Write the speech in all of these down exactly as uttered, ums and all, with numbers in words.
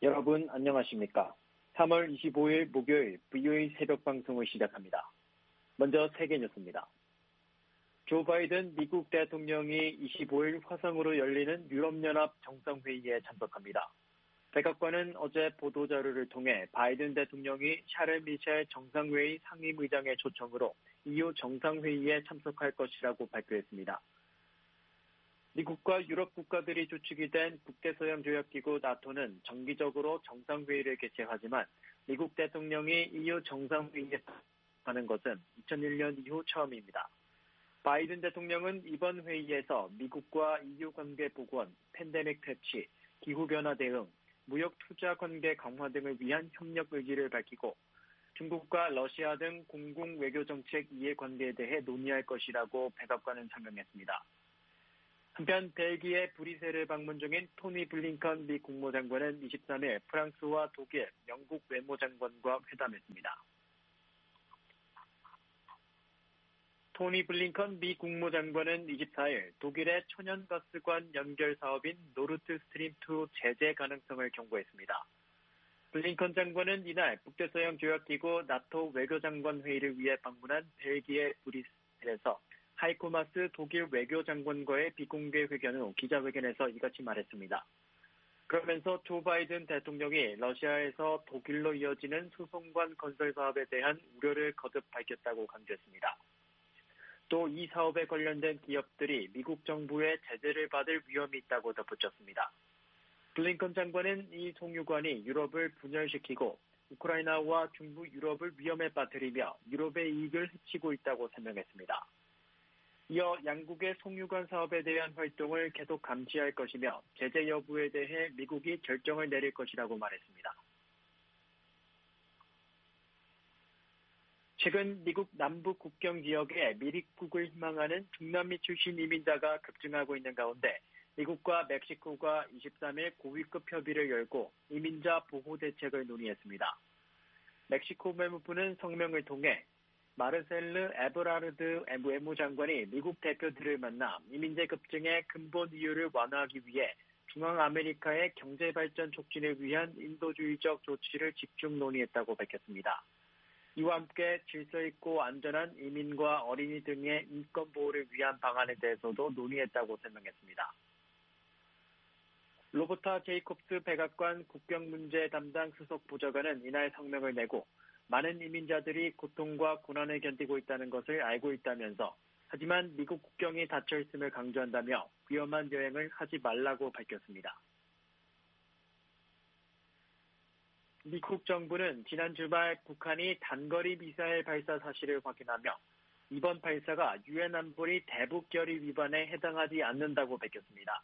여러분 안녕하십니까? 삼월 이십오일 목요일 브이오에이 새벽 방송을 시작합니다. 먼저 세계 뉴스입니다. 조 바이든 미국 대통령이 이십오일 화상으로 열리는 유럽연합 정상회의에 참석합니다. 백악관은 어제 보도자료를 통해 바이든 대통령이 샤를 미셸 정상회의 상임의장의 초청으로 이후 정상회의에 참석할 것이라고 발표했습니다. 미국과 유럽 국가들이 주축이 된 북대서양조약기구 나토는 정기적으로 정상회의를 개최하지만 미국 대통령이 이후 정상회의에 참석하는 것은 이천일년 이후 처음입니다. 바이든 대통령은 이번 회의에서 미국과 이유 관계 복원, 팬데믹 퇴치, 기후변화 대응, 무역 투자 관계 강화 등을 위한 협력 의지를 밝히고 중국과 러시아 등 공공 외교 정책 이해관계에 대해 논의할 것이라고 백악관은 설명했습니다. 한편 벨기에 브뤼셀을 방문 중인 토니 블링컨 미 국무장관은 이십삼일 프랑스와 독일, 영국 외무장관과 회담했습니다. 토니 블링컨 미 국무장관은 이십사일 독일의 천연가스관 연결 사업인 노르트 스트림 투 제재 가능성을 경고했습니다. 블링컨 장관은 이날 북대서양 조약기구 나토 외교장관 회의를 위해 방문한 벨기에 브뤼셀에서 하이코 마스 독일 외교장관과의 비공개 회견 후 기자회견에서 이같이 말했습니다. 그러면서 조 바이든 대통령이 러시아에서 독일로 이어지는 수송관 건설 사업에 대한 우려를 거듭 밝혔다고 강조했습니다. 또 이 사업에 관련된 기업들이 미국 정부의 제재를 받을 위험이 있다고 덧붙였습니다. 블링컨 장관은 이 송유관이 유럽을 분열시키고 우크라이나와 중부 유럽을 위험에 빠뜨리며 유럽의 이익을 해치고 있다고 설명했습니다. 이어 양국의 송유관 사업에 대한 활동을 계속 감시할 것이며 제재 여부에 대해 미국이 결정을 내릴 것이라고 말했습니다. 최근 미국 남부 국경 지역에 미입국을 희망하는 중남미 출신 이민자가 급증하고 있는 가운데 미국과 멕시코가 이십삼일 고위급 협의를 열고 이민자 보호 대책을 논의했습니다. 멕시코 외무부는 성명을 통해 마르셀르 에브라르드 외무장관이 미국 대표들을 만나 이민자 급증의 근본 이유를 완화하기 위해 중앙아메리카의 경제발전 촉진을 위한 인도주의적 조치를 집중 논의했다고 밝혔습니다. 이와 함께 질서 있고 안전한 이민과 어린이 등의 인권 보호를 위한 방안에 대해서도 논의했다고 설명했습니다. 로버타 제이콥스 백악관 국경문제 담당 수석 보좌관은 이날 성명을 내고 많은 이민자들이 고통과 고난을 견디고 있다는 것을 알고 있다면서 하지만 미국 국경이 닫혀 있음을 강조한다며 위험한 여행을 하지 말라고 밝혔습니다. 미국 정부는 지난 주말 북한이 단거리 미사일 발사 사실을 확인하며 이번 발사가 유엔 안보리 대북 결의 위반에 해당하지 않는다고 밝혔습니다.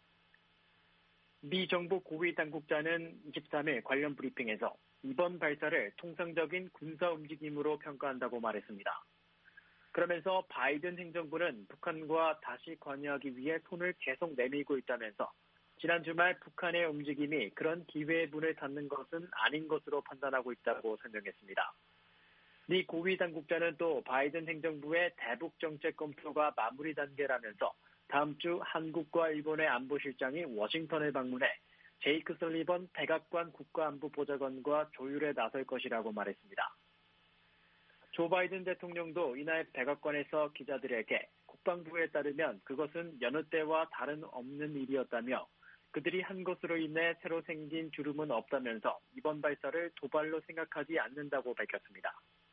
미 정부 고위 당국자는 이십삼일 관련 브리핑에서 이번 발사를 통상적인 군사 움직임으로 평가한다고 말했습니다. 그러면서 바이든 행정부는 북한과 다시 관여하기 위해 손을 계속 내밀고 있다면서 지난 주말 북한의 움직임이 그런 기회의 문을 닫는 것은 아닌 것으로 판단하고 있다고 설명했습니다. 미 고위 당국자는 또 바이든 행정부의 대북 정책 검토가 마무리 단계라면서 다음 주 한국과 일본의 안보실장이 워싱턴을 방문해 제이크 설리번 백악관 국가안보보좌관과 조율에 나설 것이라고 말했습니다. 조 바이든 대통령도 이날 백악관에서 기자들에게 국방부에 따르면 그것은 여느 때와 다른 없는 일이었다며 그들이 한 것으로 인해 새로 생긴 주름은 없다면서 이번 발사를 도발로 생각하지 않는다고 밝혔습니다.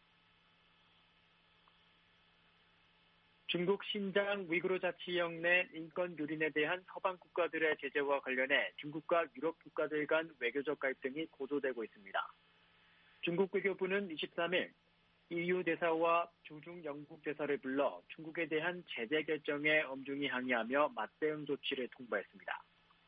중국 신장 위구르 자치령 내 인권 유린에 대한 서방 국가들의 제재와 관련해 중국과 유럽 국가들 간 외교적 갈등이 고조되고 있습니다. 중국 외교부는 이십삼일 이유 대사와 주중 영국 대사를 불러 중국에 대한 제재 결정에 엄중히 항의하며 맞대응 조치를 통보했습니다.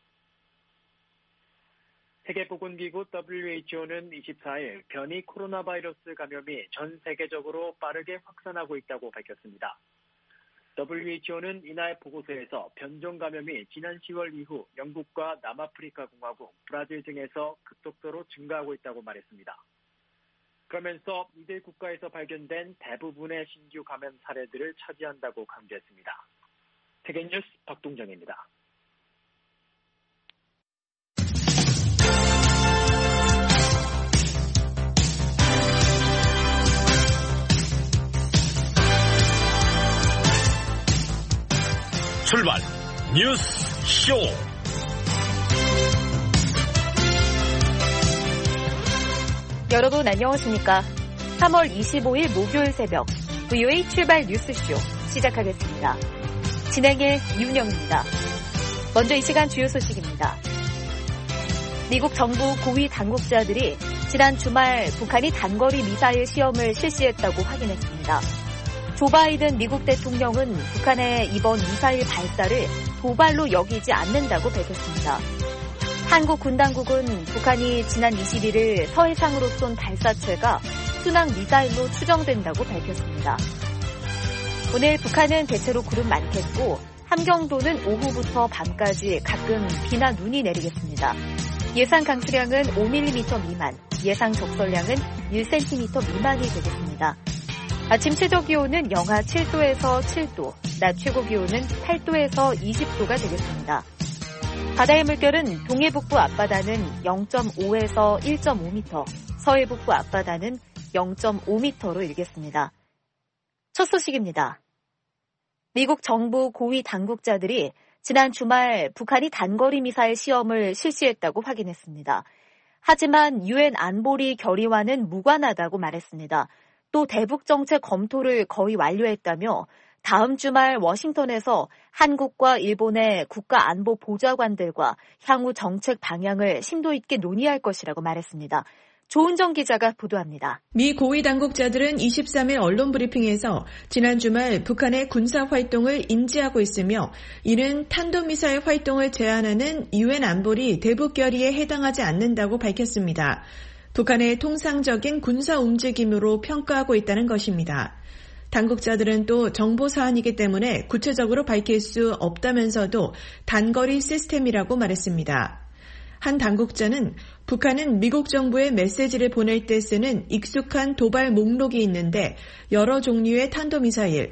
세계보건기구 더블유에이치오는 이십사일 변이 코로나 바이러스 감염이 전 세계적으로 빠르게 확산하고 있다고 밝혔습니다. 더블유에이치오는 이날 보고서에서 변종 감염이 지난 시월 이후 영국과 남아프리카 공화국, 브라질 등에서 급속도로 증가하고 있다고 말했습니다. 그러면서 이들 국가에서 발견된 대부분의 신규 감염 사례들을 차지한다고 강조했습니다. 세계뉴스 박동정입니다. 출발 뉴스 쇼. 여러분 안녕하십니까? 삼월 이십오일 목요일 새벽 브이오에이 출발 뉴스쇼 시작하겠습니다. 진행의 윤영입니다. 먼저 이 시간 주요 소식입니다. 미국 정부 고위 당국자들이 지난 주말 북한이 단거리 미사일 시험을 실시했다고 확인했습니다. 조 바이든 미국 대통령은 북한의 이번 미사일 발사를 도발로 여기지 않는다고 밝혔습니다. 한국 군 당국은 북한이 지난 이십일일 서해상으로 쏜 발사체가 순항 미사일로 추정된다고 밝혔습니다. 오늘 북한은 대체로 구름 많겠고 함경도는 오후부터 밤까지 가끔 비나 눈이 내리겠습니다. 예상 강수량은 오 밀리미터 미만, 예상 적설량은 일 센티미터 미만이 되겠습니다. 아침 최저 기온은 영하 칠도에서 칠도, 낮 최고 기온은 팔도에서 이십도가 되겠습니다. 바다의 물결은 동해북부 앞바다는 영점오에서 일점오 미터, 서해북부 앞바다는 영점오 미터로 일겠습니다. 첫 소식입니다. 미국 정부 고위 당국자들이 지난 주말 북한이 단거리 미사일 시험을 실시했다고 확인했습니다. 하지만 유엔 안보리 결의와는 무관하다고 말했습니다. 또 대북 정책 검토를 거의 완료했다며 다음 주말 워싱턴에서 한국과 일본의 국가안보 보좌관들과 향후 정책 방향을 심도 있게 논의할 것이라고 말했습니다. 조은정 기자가 보도합니다. 미 고위 당국자들은 이십삼일 언론 브리핑에서 지난 주말 북한의 군사 활동을 인지하고 있으며 이는 탄도미사일 활동을 제한하는 유엔 안보리 대북 결의에 해당하지 않는다고 밝혔습니다. 북한의 통상적인 군사 움직임으로 평가하고 있다는 것입니다. 당국자들은 또 정보 사안이기 때문에 구체적으로 밝힐 수 없다면서도 단거리 시스템이라고 말했습니다. 한 당국자는 북한은 미국 정부의 메시지를 보낼 때 쓰는 익숙한 도발 목록이 있는데 여러 종류의 탄도미사일,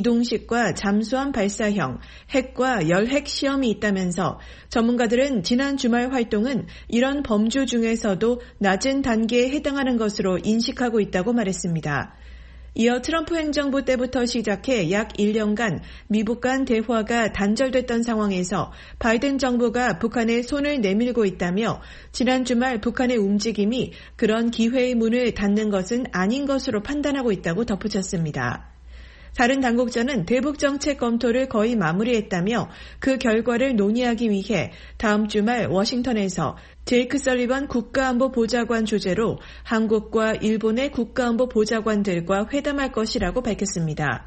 이동식과 잠수함 발사형, 핵과 열핵 시험이 있다면서 전문가들은 지난 주말 활동은 이런 범주 중에서도 낮은 단계에 해당하는 것으로 인식하고 있다고 말했습니다. 이어 트럼프 행정부 때부터 시작해 약 일 년간 미북 간 대화가 단절됐던 상황에서 바이든 정부가 북한에 손을 내밀고 있다며 지난 주말 북한의 움직임이 그런 기회의 문을 닫는 것은 아닌 것으로 판단하고 있다고 덧붙였습니다. 다른 당국자는 대북 정책 검토를 거의 마무리했다며 그 결과를 논의하기 위해 다음 주말 워싱턴에서 제이크 설리번 국가안보 보좌관 주재로 한국과 일본의 국가안보 보좌관들과 회담할 것이라고 밝혔습니다.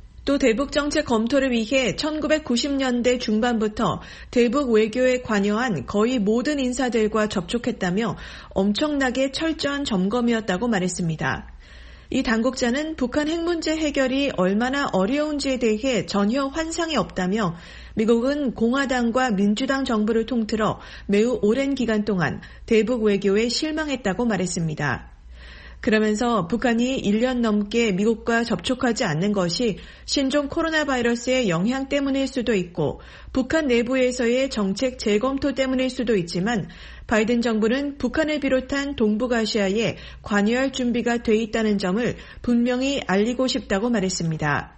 또 대북 정책 검토를 위해 천구백구십년대 중반부터 대북 외교에 관여한 거의 모든 인사들과 접촉했다며 엄청나게 철저한 점검이었다고 말했습니다. 이 당국자는 북한 핵 문제 해결이 얼마나 어려운지에 대해 전혀 환상이 없다며 미국은 공화당과 민주당 정부를 통틀어 매우 오랜 기간 동안 대북 외교에 실망했다고 말했습니다. 그러면서 북한이 일 년 넘게 미국과 접촉하지 않는 것이 신종 코로나 바이러스의 영향 때문일 수도 있고 북한 내부에서의 정책 재검토 때문일 수도 있지만 바이든 정부는 북한을 비롯한 동북아시아에 관여할 준비가 돼 있다는 점을 분명히 알리고 싶다고 말했습니다.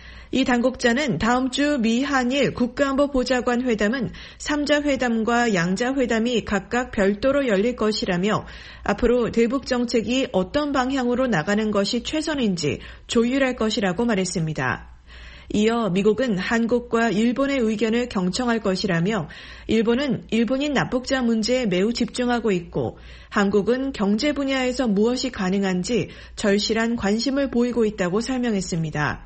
이 당국자는 다음 주 미 한일 국가안보 보좌관 회담은 삼자 회담과 양자 회담이 각각 별도로 열릴 것이라며 앞으로 대북 정책이 어떤 방향으로 나가는 것이 최선인지 조율할 것이라고 말했습니다. 이어 미국은 한국과 일본의 의견을 경청할 것이라며 일본은 일본인 납북자 문제에 매우 집중하고 있고 한국은 경제 분야에서 무엇이 가능한지 절실한 관심을 보이고 있다고 설명했습니다.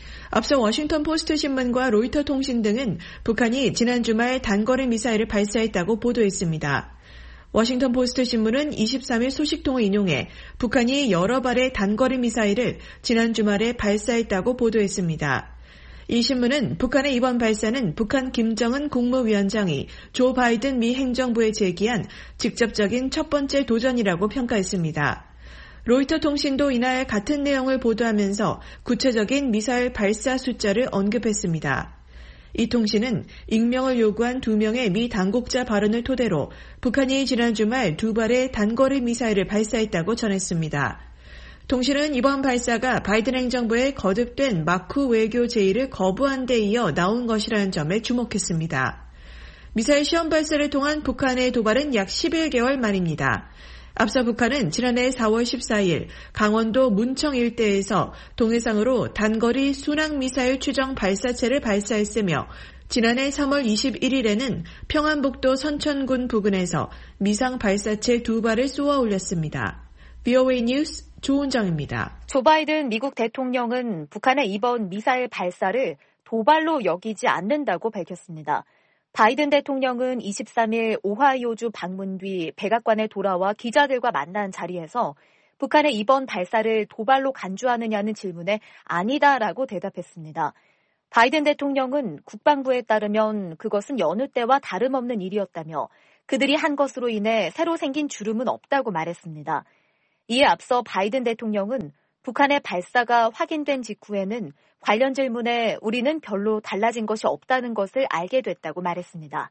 앞서 워싱턴 포스트 신문과 로이터 통신 등은 북한이 지난 주말 단거리 미사일을 발사했다고 보도했습니다. 워싱턴 포스트 신문은 이십삼일 소식통을 인용해 북한이 여러 발의 단거리 미사일을 지난 주말에 발사했다고 보도했습니다. 이 신문은 북한의 이번 발사는 북한 김정은 국무위원장이 조 바이든 미 행정부에 제기한 직접적인 첫 번째 도전이라고 평가했습니다. 로이터 통신도 이날 같은 내용을 보도하면서 구체적인 미사일 발사 숫자를 언급했습니다. 이 통신은 익명을 요구한 두 명의 미 당국자 발언을 토대로 북한이 지난 주말 두 발의 단거리 미사일을 발사했다고 전했습니다. 동시는 이번 발사가 바이든 행정부의 거듭된 마크 외교 제의를 거부한 데 이어 나온 것이라는 점에 주목했습니다. 미사일 시험 발사를 통한 북한의 도발은 약 십일 개월 만입니다. 앞서 북한은 지난해 사월 십사일 강원도 문청 일대에서 동해상으로 단거리 순항미사일 추정 발사체를 발사했으며 지난해 삼월 이십일일에는 평안북도 선천군 부근에서 미상 발사체 두 발을 쏘아 올렸습니다. 브이오에이 뉴스 조은정입니다. 조 바이든 미국 대통령은 북한의 이번 미사일 발사를 도발로 여기지 않는다고 밝혔습니다. 바이든 대통령은 이십삼일 오하이오주 방문 뒤 백악관에 돌아와 기자들과 만난 자리에서 북한의 이번 발사를 도발로 간주하느냐는 질문에 아니다라고 대답했습니다. 바이든 대통령은 국방부에 따르면 그것은 여느 때와 다름없는 일이었다며 그들이 한 것으로 인해 새로 생긴 주름은 없다고 말했습니다. 이에 앞서 바이든 대통령은 북한의 발사가 확인된 직후에는 관련 질문에 우리는 별로 달라진 것이 없다는 것을 알게 됐다고 말했습니다.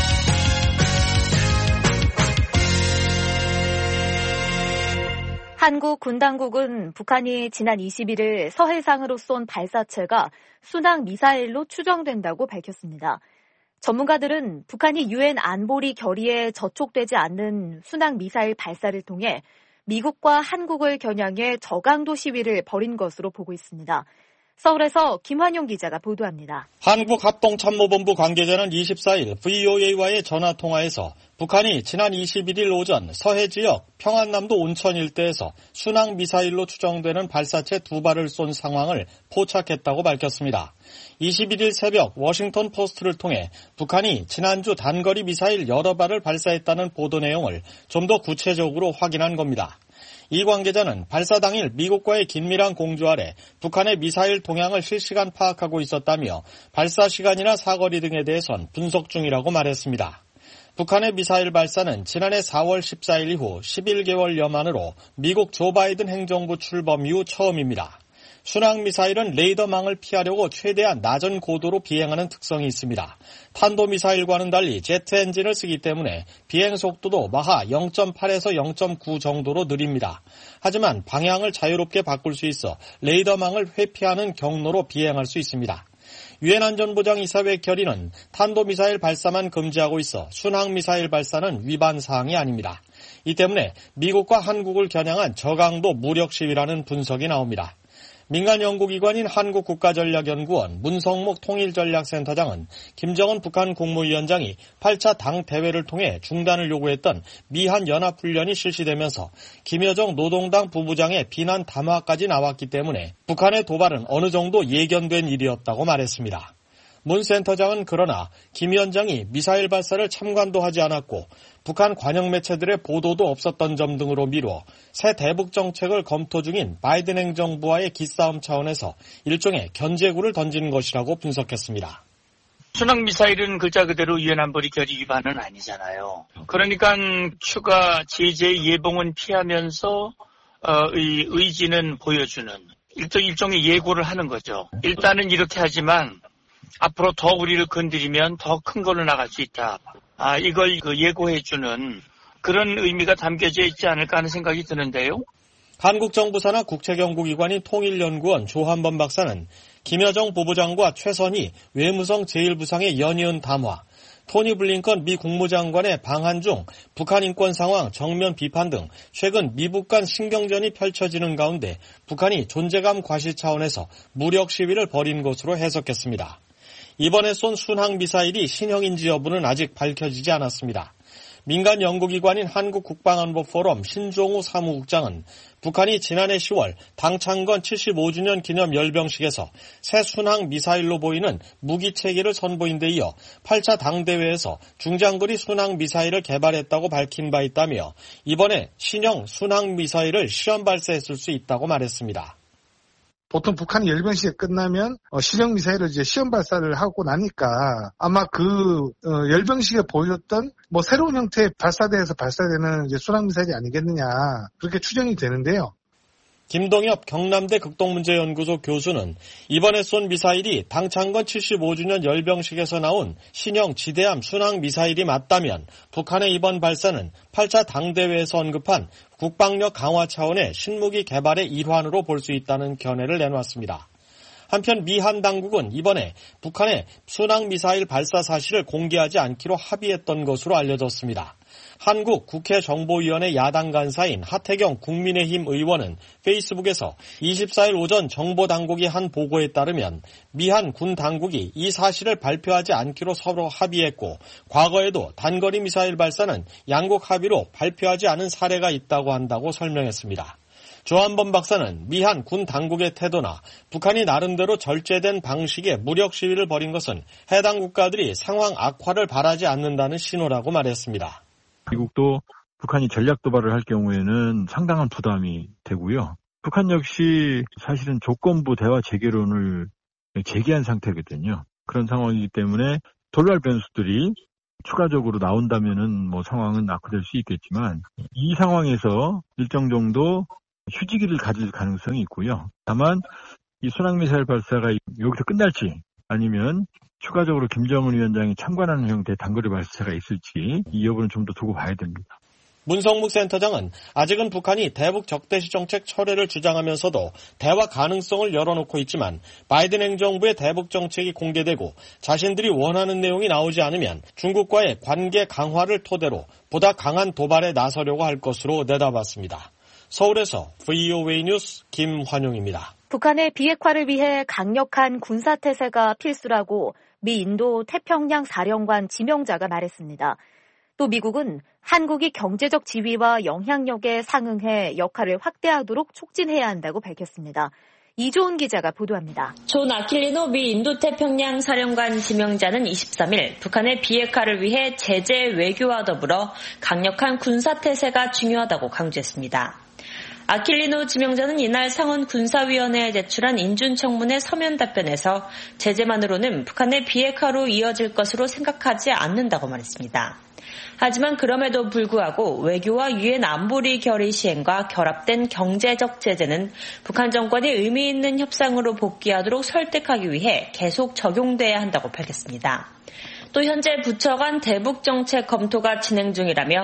한국 군 당국은 북한이 지난 이십일일 서해상으로 쏜 발사체가 순항 미사일로 추정된다고 밝혔습니다. 전문가들은 북한이 유엔 안보리 결의에 저촉되지 않는 순항 미사일 발사를 통해 미국과 한국을 겨냥해 저강도 시위를 벌인 것으로 보고 있습니다. 서울에서 김환용 기자가 보도합니다. 한국합동참모본부 관계자는 이십사일 브이오에이와의 전화통화에서 북한이 지난 이십일일 오전 서해 지역 평안남도 온천 일대에서 순항 미사일로 추정되는 발사체 두 발을 쏜 상황을 포착했다고 밝혔습니다. 이십일일 새벽 워싱턴 포스트를 통해 북한이 지난주 단거리 미사일 여러 발을 발사했다는 보도 내용을 좀 더 구체적으로 확인한 겁니다. 이 관계자는 발사 당일 미국과의 긴밀한 공조 아래 북한의 미사일 동향을 실시간 파악하고 있었다며 발사 시간이나 사거리 등에 대해선 분석 중이라고 말했습니다. 북한의 미사일 발사는 지난해 사월 십사일 이후 십일 개월여 만으로 미국 조 바이든 행정부 출범 이후 처음입니다. 순항미사일은 레이더망을 피하려고 최대한 낮은 고도로 비행하는 특성이 있습니다. 탄도미사일과는 달리 제트 엔진을 쓰기 때문에 비행 속도도 마하 영 점 팔에서 영 점 구 정도로 느립니다. 하지만 방향을 자유롭게 바꿀 수 있어 레이더망을 회피하는 경로로 비행할 수 있습니다. 유엔 안전보장이사회 결의는 탄도미사일 발사만 금지하고 있어 순항미사일 발사는 위반 사항이 아닙니다. 이 때문에 미국과 한국을 겨냥한 저강도 무력 시위라는 분석이 나옵니다. 민간 연구기관인 한국국가전략연구원 문성목 통일전략센터장은 김정은 북한 국무위원장이 팔 차 당 대회를 통해 중단을 요구했던 미한 연합훈련이 실시되면서 김여정 노동당 부부장의 비난 담화까지 나왔기 때문에 북한의 도발은 어느 정도 예견된 일이었다고 말했습니다. 문 센터장은 그러나 김 위원장이 미사일 발사를 참관도 하지 않았고 북한 관영 매체들의 보도도 없었던 점 등으로 미뤄 새 대북 정책을 검토 중인 바이든 행정부와의 기싸움 차원에서 일종의 견제구를 던진 것이라고 분석했습니다. 순항미사일은 글자 그대로 유엔 안보리 결의 위반은 아니잖아요. 그러니까 추가 제재 예봉은 피하면서 어, 의, 의지는 보여주는 일종, 일종의 예고를 하는 거죠. 일단은 이렇게 하지만 앞으로 더 우리를 건드리면 더 큰 걸로 나갈 수 있다. 아, 이걸 그 예고해주는 그런 의미가 담겨져 있지 않을까 하는 생각이 드는데요. 한국 정부 산하 국책연구기관인 통일연구원 조한범 박사는 김여정 부부장과 최선희 외무성 제일 부상의 연이은 담화, 토니 블링컨 미 국무장관의 방한 중 북한 인권 상황 정면 비판 등 최근 미북 간 신경전이 펼쳐지는 가운데 북한이 존재감 과시 차원에서 무력 시위를 벌인 것으로 해석했습니다. 이번에 쏜 순항미사일이 신형인지 여부는 아직 밝혀지지 않았습니다. 민간 연구기관인 한국국방안보포럼 신종우 사무국장은 북한이 지난해 시월 당 창건 칠십오 주년 기념 열병식에서 새 순항미사일로 보이는 무기체계를 선보인 데 이어 팔 차 당대회에서 중장거리 순항미사일을 개발했다고 밝힌 바 있다며 이번에 신형 순항미사일을 시험 발사했을 수 있다고 말했습니다. 보통 북한이 열병식이 끝나면 실형 미사일을 이제 시험 발사를 하고 나니까 아마 그 열병식에 보여줬던 뭐 새로운 형태의 발사대에서 발사되는 이제 순항 미사일이 아니겠느냐 그렇게 추정이 되는데요. 김동엽 경남대 극동문제연구소 교수는 이번에 쏜 미사일이 당창건 칠십오 주년 열병식에서 나온 신형 지대함 순항미사일이 맞다면 북한의 이번 발사는 팔 차 당대회에서 언급한 국방력 강화 차원의 신무기 개발의 일환으로 볼 수 있다는 견해를 내놓았습니다. 한편 미한 당국은 이번에 북한의 순항미사일 발사 사실을 공개하지 않기로 합의했던 것으로 알려졌습니다. 한국 국회정보위원회 야당 간사인 하태경 국민의힘 의원은 페이스북에서 이십사 일 오전 정보당국이 한 보고에 따르면 미한 군 당국이 이 사실을 발표하지 않기로 서로 합의했고 과거에도 단거리 미사일 발사는 양국 합의로 발표하지 않은 사례가 있다고 한다고 설명했습니다. 조한범 박사는 미한 군 당국의 태도나 북한이 나름대로 절제된 방식의 무력 시위를 벌인 것은 해당 국가들이 상황 악화를 바라지 않는다는 신호라고 말했습니다. 미국도 북한이 전략 도발을 할 경우에는 상당한 부담이 되고요. 북한 역시 사실은 조건부 대화 재개론을 제기한 상태거든요. 그런 상황이기 때문에 돌발 변수들이 추가적으로 나온다면은 뭐 상황은 악화될 수 있겠지만 이 상황에서 일정 정도 휴지기를 가질 가능성이 있고요. 다만 이 순항미사일 발사가 여기서 끝날지 아니면 추가적으로 김정은 위원장이 참관하는 형태의 단거리 발사가 있을지 이 여부는 좀 더 두고 봐야 됩니다. 문성묵 센터장은 아직은 북한이 대북 적대시 정책 철회를 주장하면서도 대화 가능성을 열어놓고 있지만 바이든 행정부의 대북 정책이 공개되고 자신들이 원하는 내용이 나오지 않으면 중국과의 관계 강화를 토대로 보다 강한 도발에 나서려고 할 것으로 내다봤습니다. 서울에서 브이오에이 뉴스 김환용입니다. 북한의 비핵화를 위해 강력한 군사태세가 필수라고 미 인도 태평양 사령관 지명자가 말했습니다. 또 미국은 한국이 경제적 지위와 영향력에 상응해 역할을 확대하도록 촉진해야 한다고 밝혔습니다. 이조은 기자가 보도합니다. 존 아킬리노 미 인도태평양 사령관 지명자는 이십삼 일 북한의 비핵화를 위해 제재 외교와 더불어 강력한 군사태세가 중요하다고 강조했습니다. 아킬리노 지명자는 이날 상원 군사위원회에 제출한 인준청문회 서면 답변에서 제재만으로는 북한의 비핵화로 이어질 것으로 생각하지 않는다고 말했습니다. 하지만 그럼에도 불구하고 외교와 유엔 안보리 결의 시행과 결합된 경제적 제재는 북한 정권이 의미 있는 협상으로 복귀하도록 설득하기 위해 계속 적용돼야 한다고 밝혔습니다. 또 현재 부처 간 대북 정책 검토가 진행 중이라며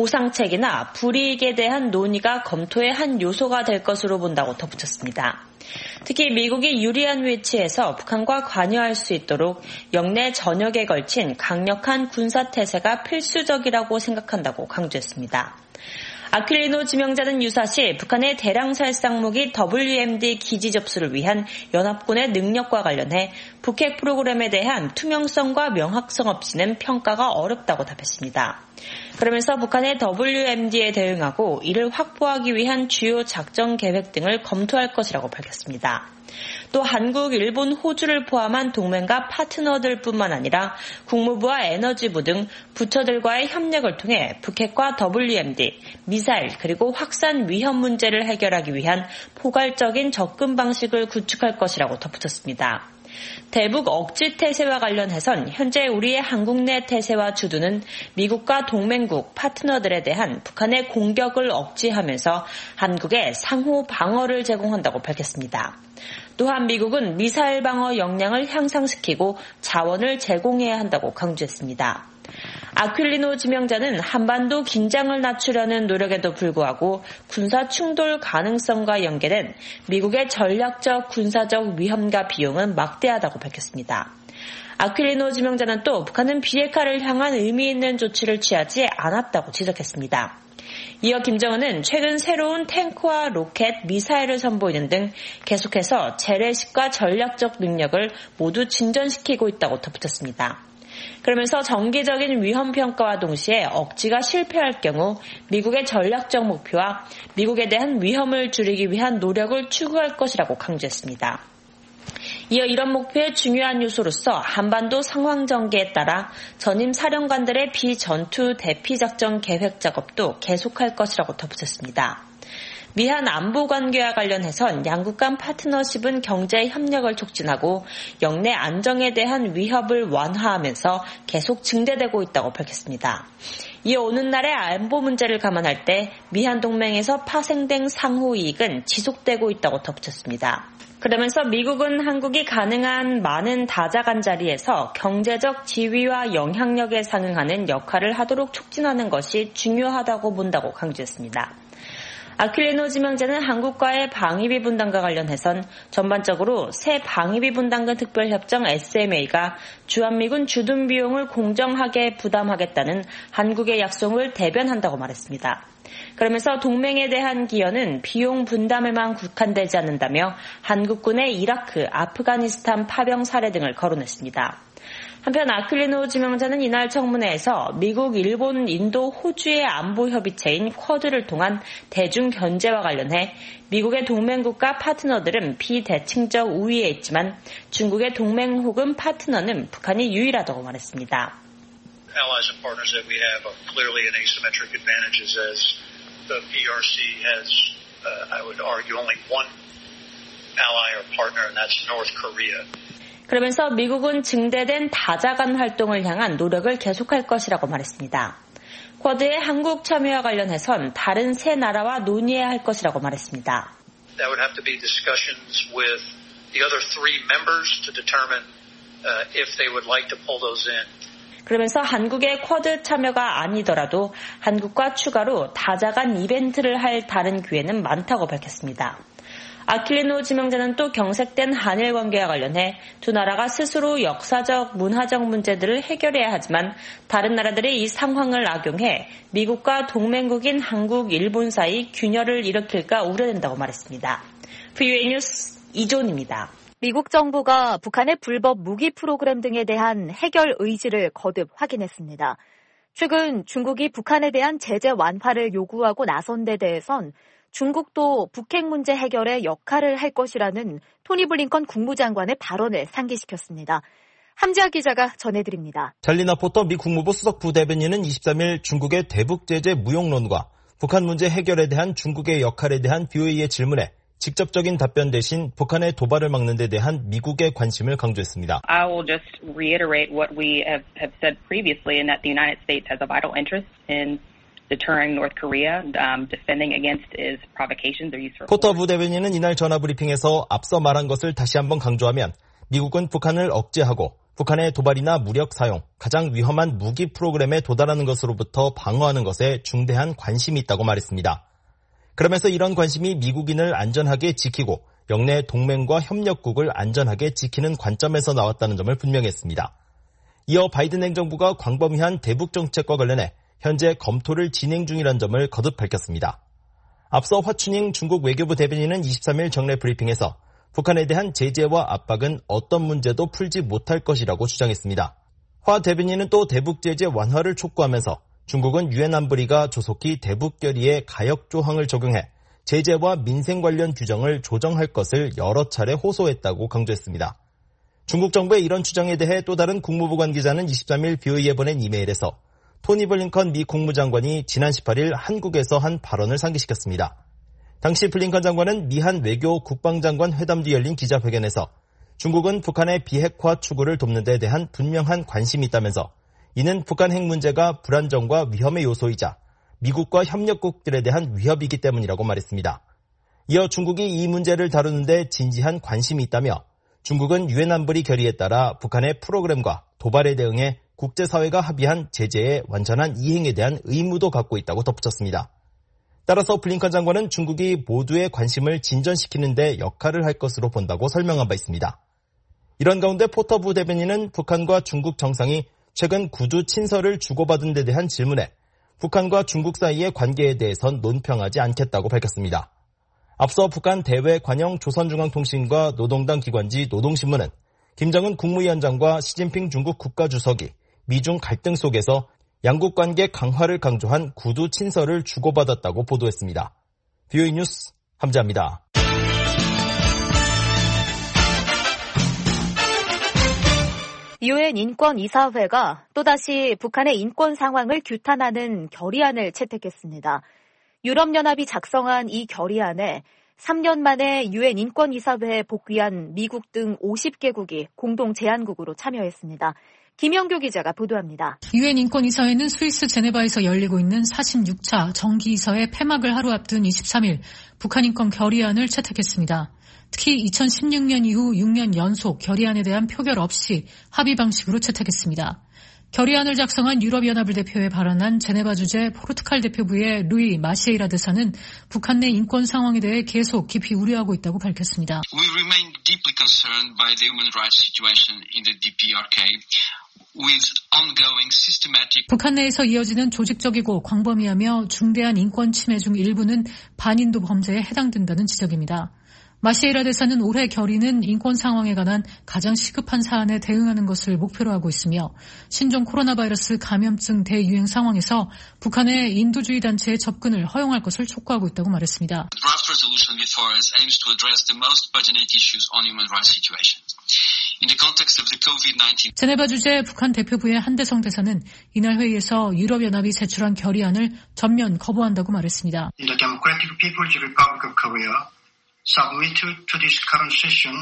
보상책이나 불이익에 대한 논의가 검토의 한 요소가 될 것으로 본다고 덧붙였습니다. 특히 미국이 유리한 위치에서 북한과 관여할 수 있도록 영내 전역에 걸친 강력한 군사태세가 필수적이라고 생각한다고 강조했습니다. 아킬리노 지명자는 유사시 북한의 대량 살상무기 더블유엠디 기지 접수를 위한 연합군의 능력과 관련해 북핵 프로그램에 대한 투명성과 명확성 없이는 평가가 어렵다고 답했습니다. 그러면서 북한의 더블유엠디에 대응하고 이를 확보하기 위한 주요 작전 계획 등을 검토할 것이라고 밝혔습니다. 또 한국, 일본, 호주를 포함한 동맹과 파트너들뿐만 아니라 국무부와 에너지부 등 부처들과의 협력을 통해 북핵과 더블유엠디, 미사일 그리고 확산 위험 문제를 해결하기 위한 포괄적인 접근 방식을 구축할 것이라고 덧붙였습니다. 대북 억지 태세와 관련해선 현재 우리의 한국 내 태세와 주도는 미국과 동맹국, 파트너들에 대한 북한의 공격을 억제하면서 한국에 상호 방어를 제공한다고 밝혔습니다. 또한 미국은 미사일 방어 역량을 향상시키고 자원을 제공해야 한다고 강조했습니다. 아킬리노 지명자는 한반도 긴장을 낮추려는 노력에도 불구하고 군사 충돌 가능성과 연계된 미국의 전략적 군사적 위험과 비용은 막대하다고 밝혔습니다. 아킬리노 지명자는 또 북한은 비핵화를 향한 의미 있는 조치를 취하지 않았다고 지적했습니다. 이어 김정은은 최근 새로운 탱크와 로켓, 미사일을 선보이는 등 계속해서 재래식과 전략적 능력을 모두 진전시키고 있다고 덧붙였습니다. 그러면서 정기적인 위험 평가와 동시에 억지가 실패할 경우 미국의 전략적 목표와 미국에 대한 위험을 줄이기 위한 노력을 추구할 것이라고 강조했습니다. 이어 이런 목표의 중요한 요소로서 한반도 상황 전개에 따라 전임 사령관들의 비전투 대피작전 계획 작업도 계속할 것이라고 덧붙였습니다. 미한 안보 관계와 관련해선 양국 간 파트너십은 경제 협력을 촉진하고 영내 안정에 대한 위협을 완화하면서 계속 증대되고 있다고 밝혔습니다. 이어 오는 날의 안보 문제를 감안할 때 미한 동맹에서 파생된 상호 이익은 지속되고 있다고 덧붙였습니다. 그러면서 미국은 한국이 가능한 많은 다자간 자리에서 경제적 지위와 영향력에 상응하는 역할을 하도록 촉진하는 것이 중요하다고 본다고 강조했습니다. 아퀼리노 지명자는 한국과의 방위비 분담과 관련해선 전반적으로 새 방위비 분담금 특별협정 에스엠에이가 주한미군 주둔 비용을 공정하게 부담하겠다는 한국의 약속을 대변한다고 말했습니다. 그러면서 동맹에 대한 기여는 비용 분담에만 국한되지 않는다며 한국군의 이라크, 아프가니스탄 파병 사례 등을 거론했습니다. 한편 아퀼리노 지명자는 이날 청문회에서 미국, 일본, 인도, 호주의 안보 협의체인 쿼드를 통한 대중 견제와 관련해 미국의 동맹국가 파트너들은 비대칭적 우위에 있지만 중국의 동맹 혹은 파트너는 북한이 유일하다고 말했습니다. Allies and partners that we have are clearly in asymmetric advantages as the P R C has, uh, I would argue, only one ally or partner, and that's North Korea. 그러면서 미국은 증대된 다자간 활동을 향한 노력을 계속할 것이라고 말했습니다. 쿼드의 한국 참여와 관련해선 다른 세 나라와 논의해야 할 것이라고 말했습니다. That would have to be discussions with the other three members to determine uh, if they would like to pull those in. 그러면서 한국의 쿼드 참여가 아니더라도 한국과 추가로 다자간 이벤트를 할 다른 기회는 많다고 밝혔습니다. 아퀼리노 지명자는 또 경색된 한일 관계와 관련해 두 나라가 스스로 역사적, 문화적 문제들을 해결해야 하지만 다른 나라들이 이 상황을 악용해 미국과 동맹국인 한국, 일본 사이 균열을 일으킬까 우려된다고 말했습니다. 브이오에이 뉴스 이존입니다. 미국 정부가 북한의 불법 무기 프로그램 등에 대한 해결 의지를 거듭 확인했습니다. 최근 중국이 북한에 대한 제재 완화를 요구하고 나선 데 대해선 중국도 북핵 문제 해결에 역할을 할 것이라는 토니 블링컨 국무장관의 발언을 상기시켰습니다. 함지아 기자가 전해드립니다. 잘리나 포터 미 국무부 수석 부대변인은 이십삼일 중국의 대북 제재 무용론과 북한 문제 해결에 대한 중국의 역할에 대한 브이오에이의 질문에 직접적인 답변 대신 북한의 도발을 막는 데 대한 미국의 관심을 강조했습니다. I will just reiterate what we have, have said previously in that the United States has a vital interest in deterring North Korea, um, defending against its provocations or use for 포터 부대변인은 이날 전화브리핑에서 앞서 말한 것을 다시 한번 강조하면 미국은 북한을 억제하고 북한의 도발이나 무력 사용, 가장 위험한 무기 프로그램에 도달하는 것으로부터 방어하는 것에 중대한 관심이 있다고 말했습니다. 그러면서 이런 관심이 미국인을 안전하게 지키고 영내 동맹과 협력국을 안전하게 지키는 관점에서 나왔다는 점을 분명히 했습니다. 이어 바이든 행정부가 광범위한 대북 정책과 관련해 현재 검토를 진행 중이라는 점을 거듭 밝혔습니다. 앞서 화춘잉 중국 외교부 대변인은 이십삼일 정례 브리핑에서 북한에 대한 제재와 압박은 어떤 문제도 풀지 못할 것이라고 주장했습니다. 화 대변인은 또 대북 제재 완화를 촉구하면서 중국은 유엔 안보리가 조속히 대북 결의에 가역 조항을 적용해 제재와 민생 관련 규정을 조정할 것을 여러 차례 호소했다고 강조했습니다. 중국 정부의 이런 주장에 대해 또 다른 국무부 관계자는 이십삼일 브이오에이에 보낸 이메일에서 토니 블링컨 미 국무장관이 지난 십팔일 한국에서 한 발언을 상기시켰습니다. 당시 블링컨 장관은 미한 외교 국방장관 회담 뒤 열린 기자회견에서 중국은 북한의 비핵화 추구를 돕는 데 대한 분명한 관심이 있다면서 이는 북한 핵 문제가 불안정과 위험의 요소이자 미국과 협력국들에 대한 위협이기 때문이라고 말했습니다. 이어 중국이 이 문제를 다루는 데 진지한 관심이 있다며 중국은 유엔 안보리 결의에 따라 북한의 프로그램과 도발에 대응해 국제사회가 합의한 제재의 완전한 이행에 대한 의무도 갖고 있다고 덧붙였습니다. 따라서 블링컨 장관은 중국이 모두의 관심을 진전시키는 데 역할을 할 것으로 본다고 설명한 바 있습니다. 이런 가운데 포터 부대변인은 북한과 중국 정상이 최근 구두 친서를 주고받은 데 대한 질문에 북한과 중국 사이의 관계에 대해선 논평하지 않겠다고 밝혔습니다. 앞서 북한 대외 관영 조선중앙통신과 노동당 기관지 노동신문은 김정은 국무위원장과 시진핑 중국 국가주석이 미중 갈등 속에서 양국 관계 강화를 강조한 구두 친서를 주고받았다고 보도했습니다. 브이오에이 뉴스 함지아입니다. 유엔 인권이사회가 또다시 북한의 인권 상황을 규탄하는 결의안을 채택했습니다. 유럽연합이 작성한 이 결의안에 삼 년 만에 유엔 인권이사회에 복귀한 미국 등 오십 개국이 공동 제안국으로 참여했습니다. 김영규 기자가 보도합니다. 유엔 인권이사회는 스위스 제네바에서 열리고 있는 사십육 차 정기이사회 폐막을 하루 앞둔 이십삼 일 북한 인권 결의안을 채택했습니다. 특히 이천십육 년 이후 육 년 연속 결의안에 대한 표결 없이 합의 방식으로 채택했습니다. 결의안을 작성한 유럽연합을 대표해 발언한 제네바 주재 포르투갈 대표부의 루이 마시에이라 대사는 북한 내 인권 상황에 대해 계속 깊이 우려하고 있다고 밝혔습니다. We remain deeply concerned by the human rights situation in the 디피아르케이. With ongoing systematic... 북한 내에서 이어지는 조직적이고 광범위하며 중대한 인권 침해 중 일부는 반인도 범죄에 해당된다는 지적입니다. 마시에이라 대사는 올해 결의는 인권 상황에 관한 가장 시급한 사안에 대응하는 것을 목표로 하고 있으며 신종 코로나 바이러스 감염증 대유행 상황에서 북한의 인도주의 단체의 접근을 허용할 것을 촉구하고 있다고 말했습니다. Draft resolution before us aims to address the most pertinent issues on human rights situation. In the context of the 코비드 나인틴... 제네바 주재 북한 대표부의 한대성 대사는 이날 회의에서 유럽연합이 제출한 결의안을 전면 거부한다고 말했습니다. In the Democratic People's Republic of Korea, submitted to this current session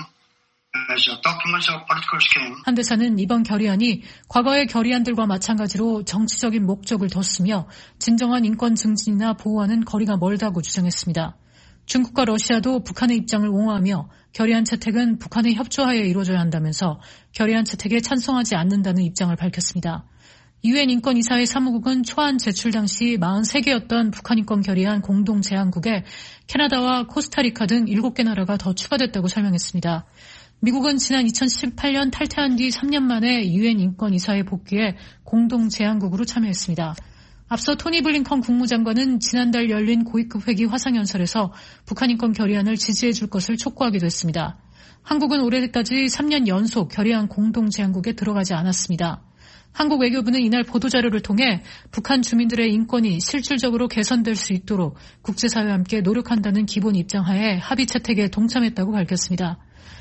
as a document of political scheme. 한 대사는 이번 결의안이 과거의 결의안들과 마찬가지로 정치적인 목적을 뒀으며 진정한 인권 증진이나 보호와는 거리가 멀다고 주장했습니다. 중국과 러시아도 북한의 입장을 옹호하며 결의안 채택은 북한의 협조하에 이루어져야 한다면서 결의안 채택에 찬성하지 않는다는 입장을 밝혔습니다. 유엔 인권이사회 사무국은 초안 제출 당시 사십삼 개였던 북한 인권 결의안 공동 제안국에 캐나다와 코스타리카 등 일곱 개 나라가 더 추가됐다고 설명했습니다. 미국은 지난 이천십팔 년 탈퇴한 뒤 삼 년 만에 유엔 인권이사회 복귀에 공동 제안국으로 참여했습니다. 앞서 토니 블링컨 국무장관은 지난달 열린 고위급 회기 화상연설에서 북한 인권 결의안을 지지해 줄 것을 촉구하기도 했습니다. 한국은 올해까지 삼 년 연속 결의안 공동 제안국에 들어가지 않았습니다. 한국 외교부는 이날 보도자료를 통해 북한 주민들의 인권이 실질적으로 개선될 수 있도록 국제사회와 함께 노력한다는 기본 입장하에 합의 채택에 동참했다고 밝혔습니다.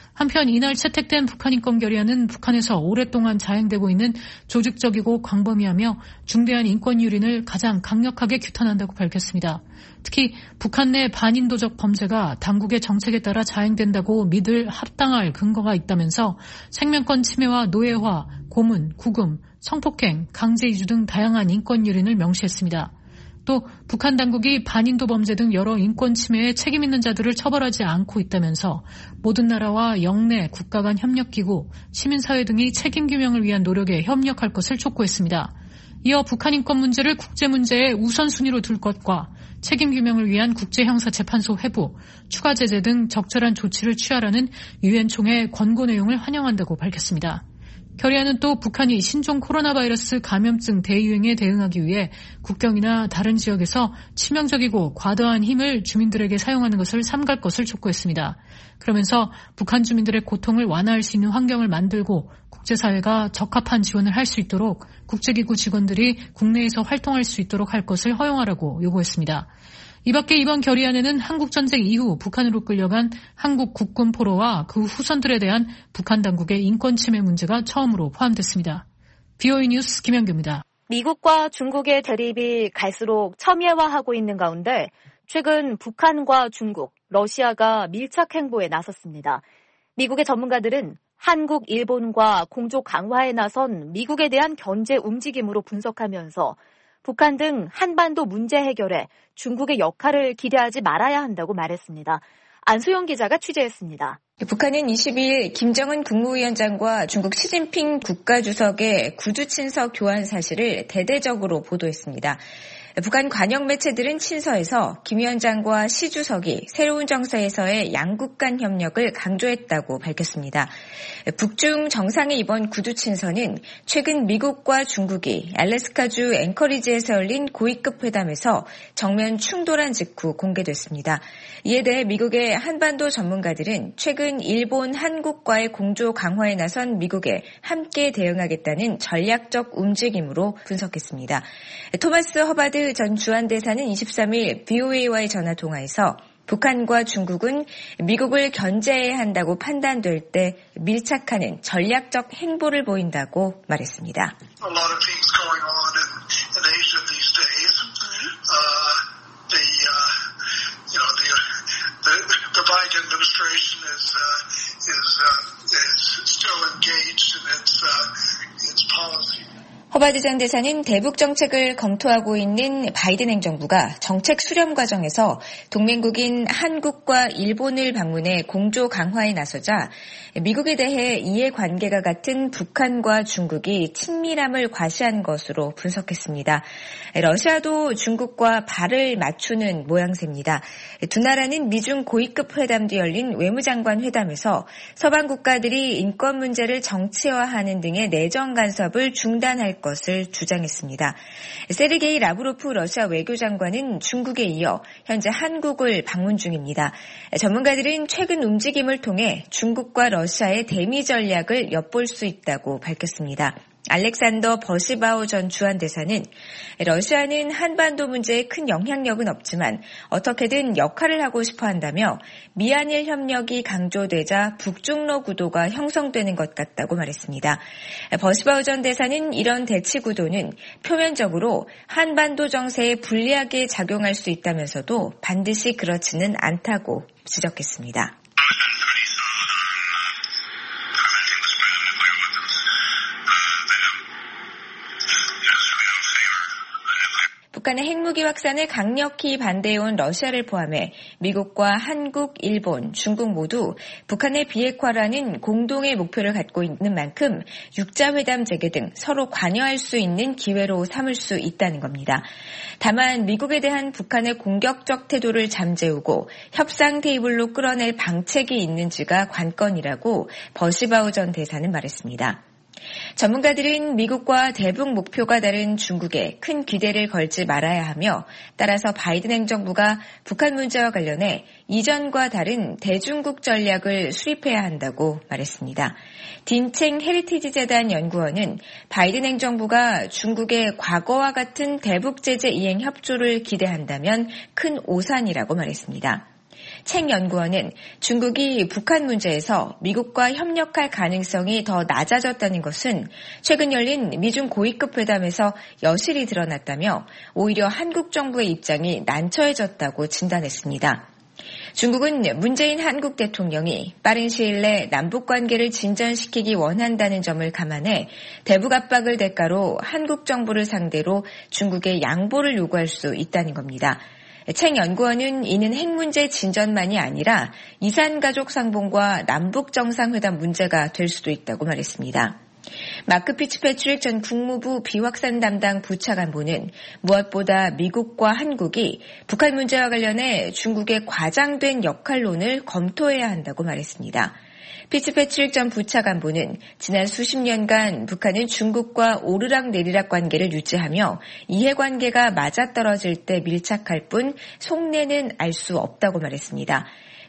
한편 이날 채택된 북한 인권 결의안은 북한에서 오랫동안 자행되고 있는 조직적이고 광범위하며 중대한 인권 유린을 가장 강력하게 규탄한다고 밝혔습니다. 특히 북한 내 반인도적 범죄가 당국의 정책에 따라 자행된다고 믿을 합당할 근거가 있다면서 생명권 침해와 노예화, 고문, 구금, 성폭행, 강제 이주 등 다양한 인권 유린을 명시했습니다. 또 북한 당국이 반인도 범죄 등 여러 인권 침해에 책임 있는 자들을 처벌하지 않고 있다면서 모든 나라와 영내, 국가 간 협력기구, 시민사회 등이 책임 규명을 위한 노력에 협력할 것을 촉구했습니다. 이어 북한 인권 문제를 국제문제의 우선순위로 둘 것과 책임 규명을 위한 국제형사재판소 회부, 추가 제재 등 적절한 조치를 취하라는 유엔 총회 권고 내용을 환영한다고 밝혔습니다. 결의안은 또 북한이 신종 코로나 바이러스 감염증 대유행에 대응하기 위해 국경이나 다른 지역에서 치명적이고 과도한 힘을 주민들에게 사용하는 것을 삼갈 것을 촉구했습니다. 그러면서 북한 주민들의 고통을 완화할 수 있는 환경을 만들고 국제사회가 적합한 지원을 할 수 있도록 국제기구 직원들이 국내에서 활동할 수 있도록 할 것을 허용하라고 요구했습니다. 이 밖에 이번 결의안에는 한국전쟁 이후 북한으로 끌려간 한국 국군 포로와 그 후손들에 대한 북한 당국의 인권 침해 문제가 처음으로 포함됐습니다. 비오이 뉴스 김현규입니다. 미국과 중국의 대립이 갈수록 첨예화하고 있는 가운데 최근 북한과 중국, 러시아가 밀착 행보에 나섰습니다. 미국의 전문가들은 한국, 일본과 공조 강화에 나선 미국에 대한 견제 움직임으로 분석하면서 북한 등 한반도 문제 해결에 중국의 역할을 기대하지 말아야 한다고 말했습니다. 안소영 기자가 취재했습니다. 북한은 이십이일 김정은 국무위원장과 중국 시진핑 국가주석의 구주 친서 교환 사실을 대대적으로 보도했습니다. 북한 관영 매체들은 친서에서 김 위원장과 시 주석이 새로운 정세에서의 양국 간 협력을 강조했다고 밝혔습니다. 북중 정상의 이번 구주 친서는 최근 미국과 중국이 알래스카주 앵커리지에서 열린 고위급 회담에서 정면 충돌한 직후 공개됐습니다. 이에 대해 미국의 한반도 전문가들은 최근 일본, 한국과의 공조 강화에 나선 미국에 함께 대응하겠다는 전략적 움직임으로 분석했습니다. 토마스 허바드 전 주한대사는 이십삼일 비오에이와의 전화통화에서 북한과 중국은 미국을 견제해야 한다고 판단될 때 밀착하는 전략적 행보를 보인다고 말했습니다. A lot of things going on in, in Asia these days. Uh, the, uh, you know, the, the, the Biden administration administration is uh, is uh, is still engaged in its uh, its policy. 허바드 전 대사는 대북 정책을 검토하고 있는 바이든 행정부가 정책 수렴 과정에서 동맹국인 한국과 일본을 방문해 공조 강화에 나서자 미국에 대해 이해관계가 같은 북한과 중국이 친밀함을 과시한 것으로 분석했습니다. 러시아도 중국과 발을 맞추는 모양새입니다. 두 나라는 미중 고위급 회담 뒤 열린 외무장관 회담에서 서방 국가들이 인권 문제를 정치화하는 등의 내정 간섭을 중단할 것을 주장했습니다. 세르게이 라브로프 러시아 외교장관은 중국에 이어 현재 한국을 방문 중입니다. 전문가들은 최근 움직임을 통해 중국과 러시아의 대미 전략을 엿볼 수 있다고 밝혔습니다. 알렉산더 버시바우 전 주한대사는 러시아는 한반도 문제에 큰 영향력은 없지만 어떻게든 역할을 하고 싶어 한다며 미한일 협력이 강조되자 북중러 구도가 형성되는 것 같다고 말했습니다. 버시바우 전 대사는 이런 대치 구도는 표면적으로 한반도 정세에 불리하게 작용할 수 있다면서도 반드시 그렇지는 않다고 지적했습니다. 북한의 핵무기 확산을 강력히 반대해온 러시아를 포함해 미국과 한국, 일본, 중국 모두 북한의 비핵화라는 공동의 목표를 갖고 있는 만큼 육자회담 재개 등 서로 관여할 수 있는 기회로 삼을 수 있다는 겁니다. 다만 미국에 대한 북한의 공격적 태도를 잠재우고 협상 테이블로 끌어낼 방책이 있는지가 관건이라고 버시바우 전 대사는 말했습니다. 전문가들은 미국과 대북 목표가 다른 중국에 큰 기대를 걸지 말아야 하며 따라서 바이든 행정부가 북한 문제와 관련해 이전과 다른 대중국 전략을 수립해야 한다고 말했습니다. 딘챙 헤리티지 재단 연구원은 바이든 행정부가 중국의 과거와 같은 대북 제재 이행 협조를 기대한다면 큰 오산이라고 말했습니다. 챙 연구원은 중국이 북한 문제에서 미국과 협력할 가능성이 더 낮아졌다는 것은 최근 열린 미중 고위급 회담에서 여실히 드러났다며 오히려 한국 정부의 입장이 난처해졌다고 진단했습니다. 중국은 문재인 한국 대통령이 빠른 시일 내 남북관계를 진전시키기 원한다는 점을 감안해 대북 압박을 대가로 한국 정부를 상대로 중국에 양보를 요구할 수 있다는 겁니다. 챙 연구원은 이는 핵 문제 진전만이 아니라 이산가족 상봉과 남북 정상회담 문제가 될 수도 있다고 말했습니다. 마크 피츠패트릭 전 국무부 비확산 담당 부차관보는 무엇보다 미국과 한국이 북한 문제와 관련해 중국의 과장된 역할론을 검토해야 한다고 말했습니다. 피츠패트릭 전 부차관보는 지난 수십 년간 북한은 중국과 오르락내리락 관계를 유지하며 이해관계가 맞아떨어질 때 밀착할 뿐 속내는 알 수 없다고 말했습니다.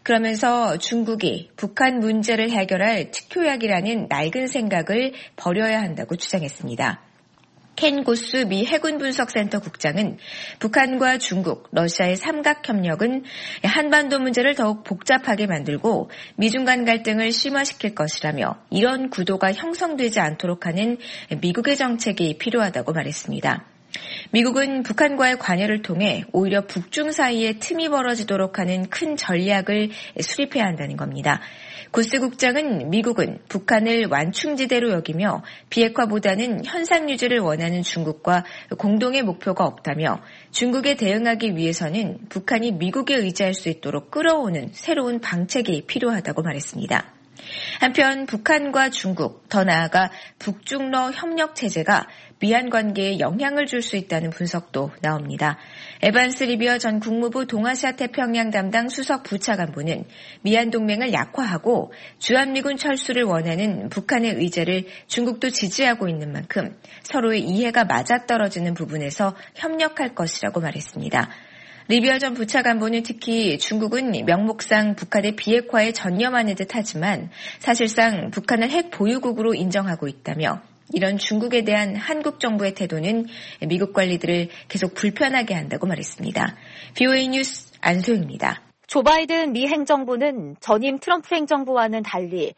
그러면서 중국이 북한 문제를 해결할 특효약이라는 낡은 생각을 버려야 한다고 주장했습니다. 켄 고스 미 해군분석센터 국장은 북한과 중국, 러시아의 삼각협력은 한반도 문제를 더욱 복잡하게 만들고 미중 간 갈등을 심화시킬 것이라며 이런 구도가 형성되지 않도록 하는 미국의 정책이 필요하다고 말했습니다. 미국은 북한과의 관여를 통해 오히려 북중 사이에 틈이 벌어지도록 하는 큰 전략을 수립해야 한다는 겁니다. 고스 국장은 미국은 북한을 완충지대로 여기며 비핵화보다는 현상 유지를 원하는 중국과 공동의 목표가 없다며 중국에 대응하기 위해서는 북한이 미국에 의지할 수 있도록 끌어오는 새로운 방책이 필요하다고 말했습니다. 한편 북한과 중국, 더 나아가 북중러 협력 체제가 미한 관계에 영향을 줄 수 있다는 분석도 나옵니다. 에반스 리비어 전 국무부 동아시아 태평양 담당 수석 부차관보는 미한 동맹을 약화하고 주한미군 철수를 원하는 북한의 의제를 중국도 지지하고 있는 만큼 서로의 이해가 맞아떨어지는 부분에서 협력할 것이라고 말했습니다. 리비어 전 부차관보는 특히 중국은 명목상 북한의 비핵화에 전념하는 듯 하지만 사실상 북한을 핵 보유국으로 인정하고 있다며 이런 중국에 대한 한국 정부의 태도는 미국 관리들을 계속 불편하게 한다고 말했습니다. 브이오에이 뉴스 안소영입니다. 조 바이든 미 행정부는 전임 트럼프 행정부와는 달리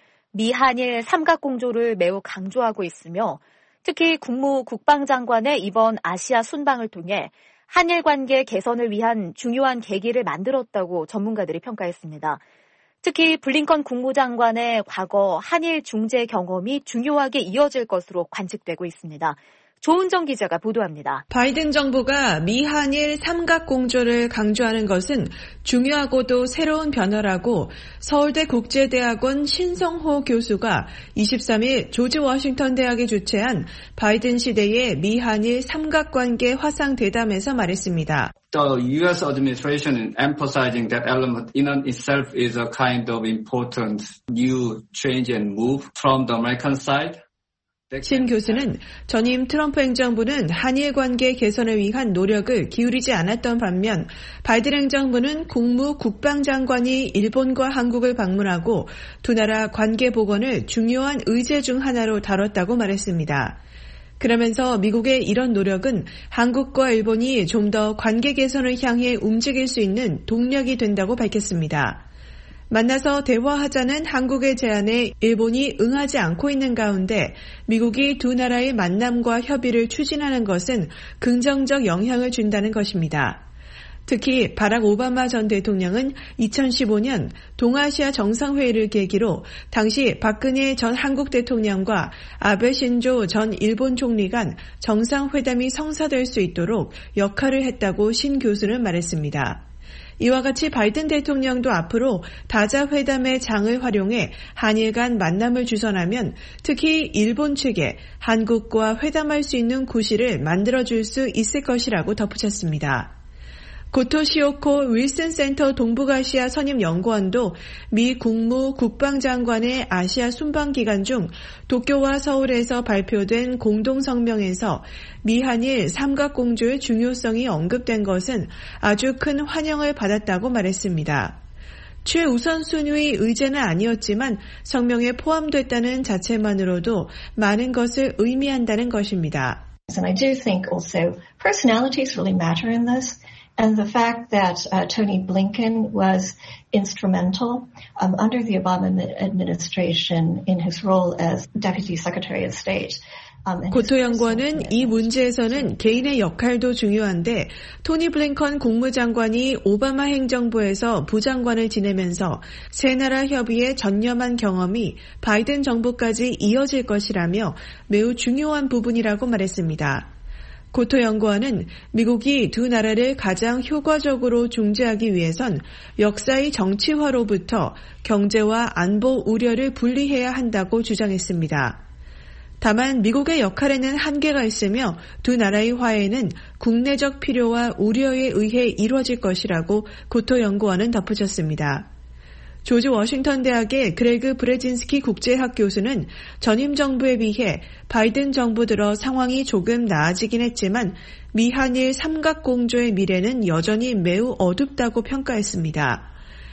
미한일 삼각공조를 매우 강조하고 있으며 특히 국무 국방장관의 이번 아시아 순방을 통해 한일 관계 개선을 위한 중요한 계기를 만들었다고 전문가들이 평가했습니다. 특히 블링컨 국무장관의 과거 한일 중재 경험이 중요하게 이어질 것으로 관측되고 있습니다. 조은정 기자가 보도합니다. 바이든 정부가 미한일 삼각공조를 강조하는 것은 중요하고도 새로운 변화라고 서울대 국제대학원 신성호 교수가 이십삼일 조지 워싱턴 대학이 주최한 바이든 시대의 미한일 삼각관계 화상 대담에서 말했습니다. The U S administration emphasizing that element in itself is a kind of important new change and move from the American side. 신 교수는 전임 트럼프 행정부는 한일 관계 개선을 위한 노력을 기울이지 않았던 반면 바이든 행정부는 국무 국방장관이 일본과 한국을 방문하고 두 나라 관계 복원을 중요한 의제 중 하나로 다뤘다고 말했습니다. 그러면서 미국의 이런 노력은 한국과 일본이 좀 더 관계 개선을 향해 움직일 수 있는 동력이 된다고 밝혔습니다. 만나서 대화하자는 한국의 제안에 일본이 응하지 않고 있는 가운데 미국이 두 나라의 만남과 협의를 추진하는 것은 긍정적 영향을 준다는 것입니다. 특히 바락 오바마 전 대통령은 이천십오년 동아시아 정상회의를 계기로 당시 박근혜 전 한국 대통령과 아베 신조 전 일본 총리 간 정상회담이 성사될 수 있도록 역할을 했다고 신 교수는 말했습니다. 이와 같이 바이든 대통령도 앞으로 다자회담의 장을 활용해 한일 간 만남을 주선하면 특히 일본 측에 한국과 회담할 수 있는 구실을 만들어줄 수 있을 것이라고 덧붙였습니다. 고토 시오코 윌슨 센터 동북아시아 선임 연구원도 미 국무 국방장관의 아시아 순방 기간 중 도쿄와 서울에서 발표된 공동성명에서 미한일 삼각공조의 중요성이 언급된 것은 아주 큰 환영을 받았다고 말했습니다. 최우선순위 의제는 아니었지만 성명에 포함됐다는 자체만으로도 많은 것을 의미한다는 것입니다. And I do think also personalities really matter in this. And the fact that uh, Tony Blinken was instrumental um, under the Obama administration in his role as Deputy Secretary of State. 고토 연구원은 이 문제에서는 개인의 역할도 중요한데 토니 블링컨 국무장관이 오바마 행정부에서 부장관을 지내면서 세 나라 협의에 전념한 경험이 바이든 정부까지 이어질 것이라며 매우 중요한 부분이라고 말했습니다. 고토 연구원은 미국이 두 나라를 가장 효과적으로 중재하기 위해선 역사의 정치화로부터 경제와 안보 우려를 분리해야 한다고 주장했습니다. 다만 미국의 역할에는 한계가 있으며 두 나라의 화해는 국내적 필요와 우려에 의해 이루어질 것이라고 고토 연구원은 덧붙였습니다. 조지 워싱턴 대학의 그레그 브레진스키 국제학 교수는 전임 정부에 비해 바이든 정부 들어 상황이 조금 나아지긴 했지만 미한일 삼각공조의 미래는 여전히 매우 어둡다고 평가했습니다.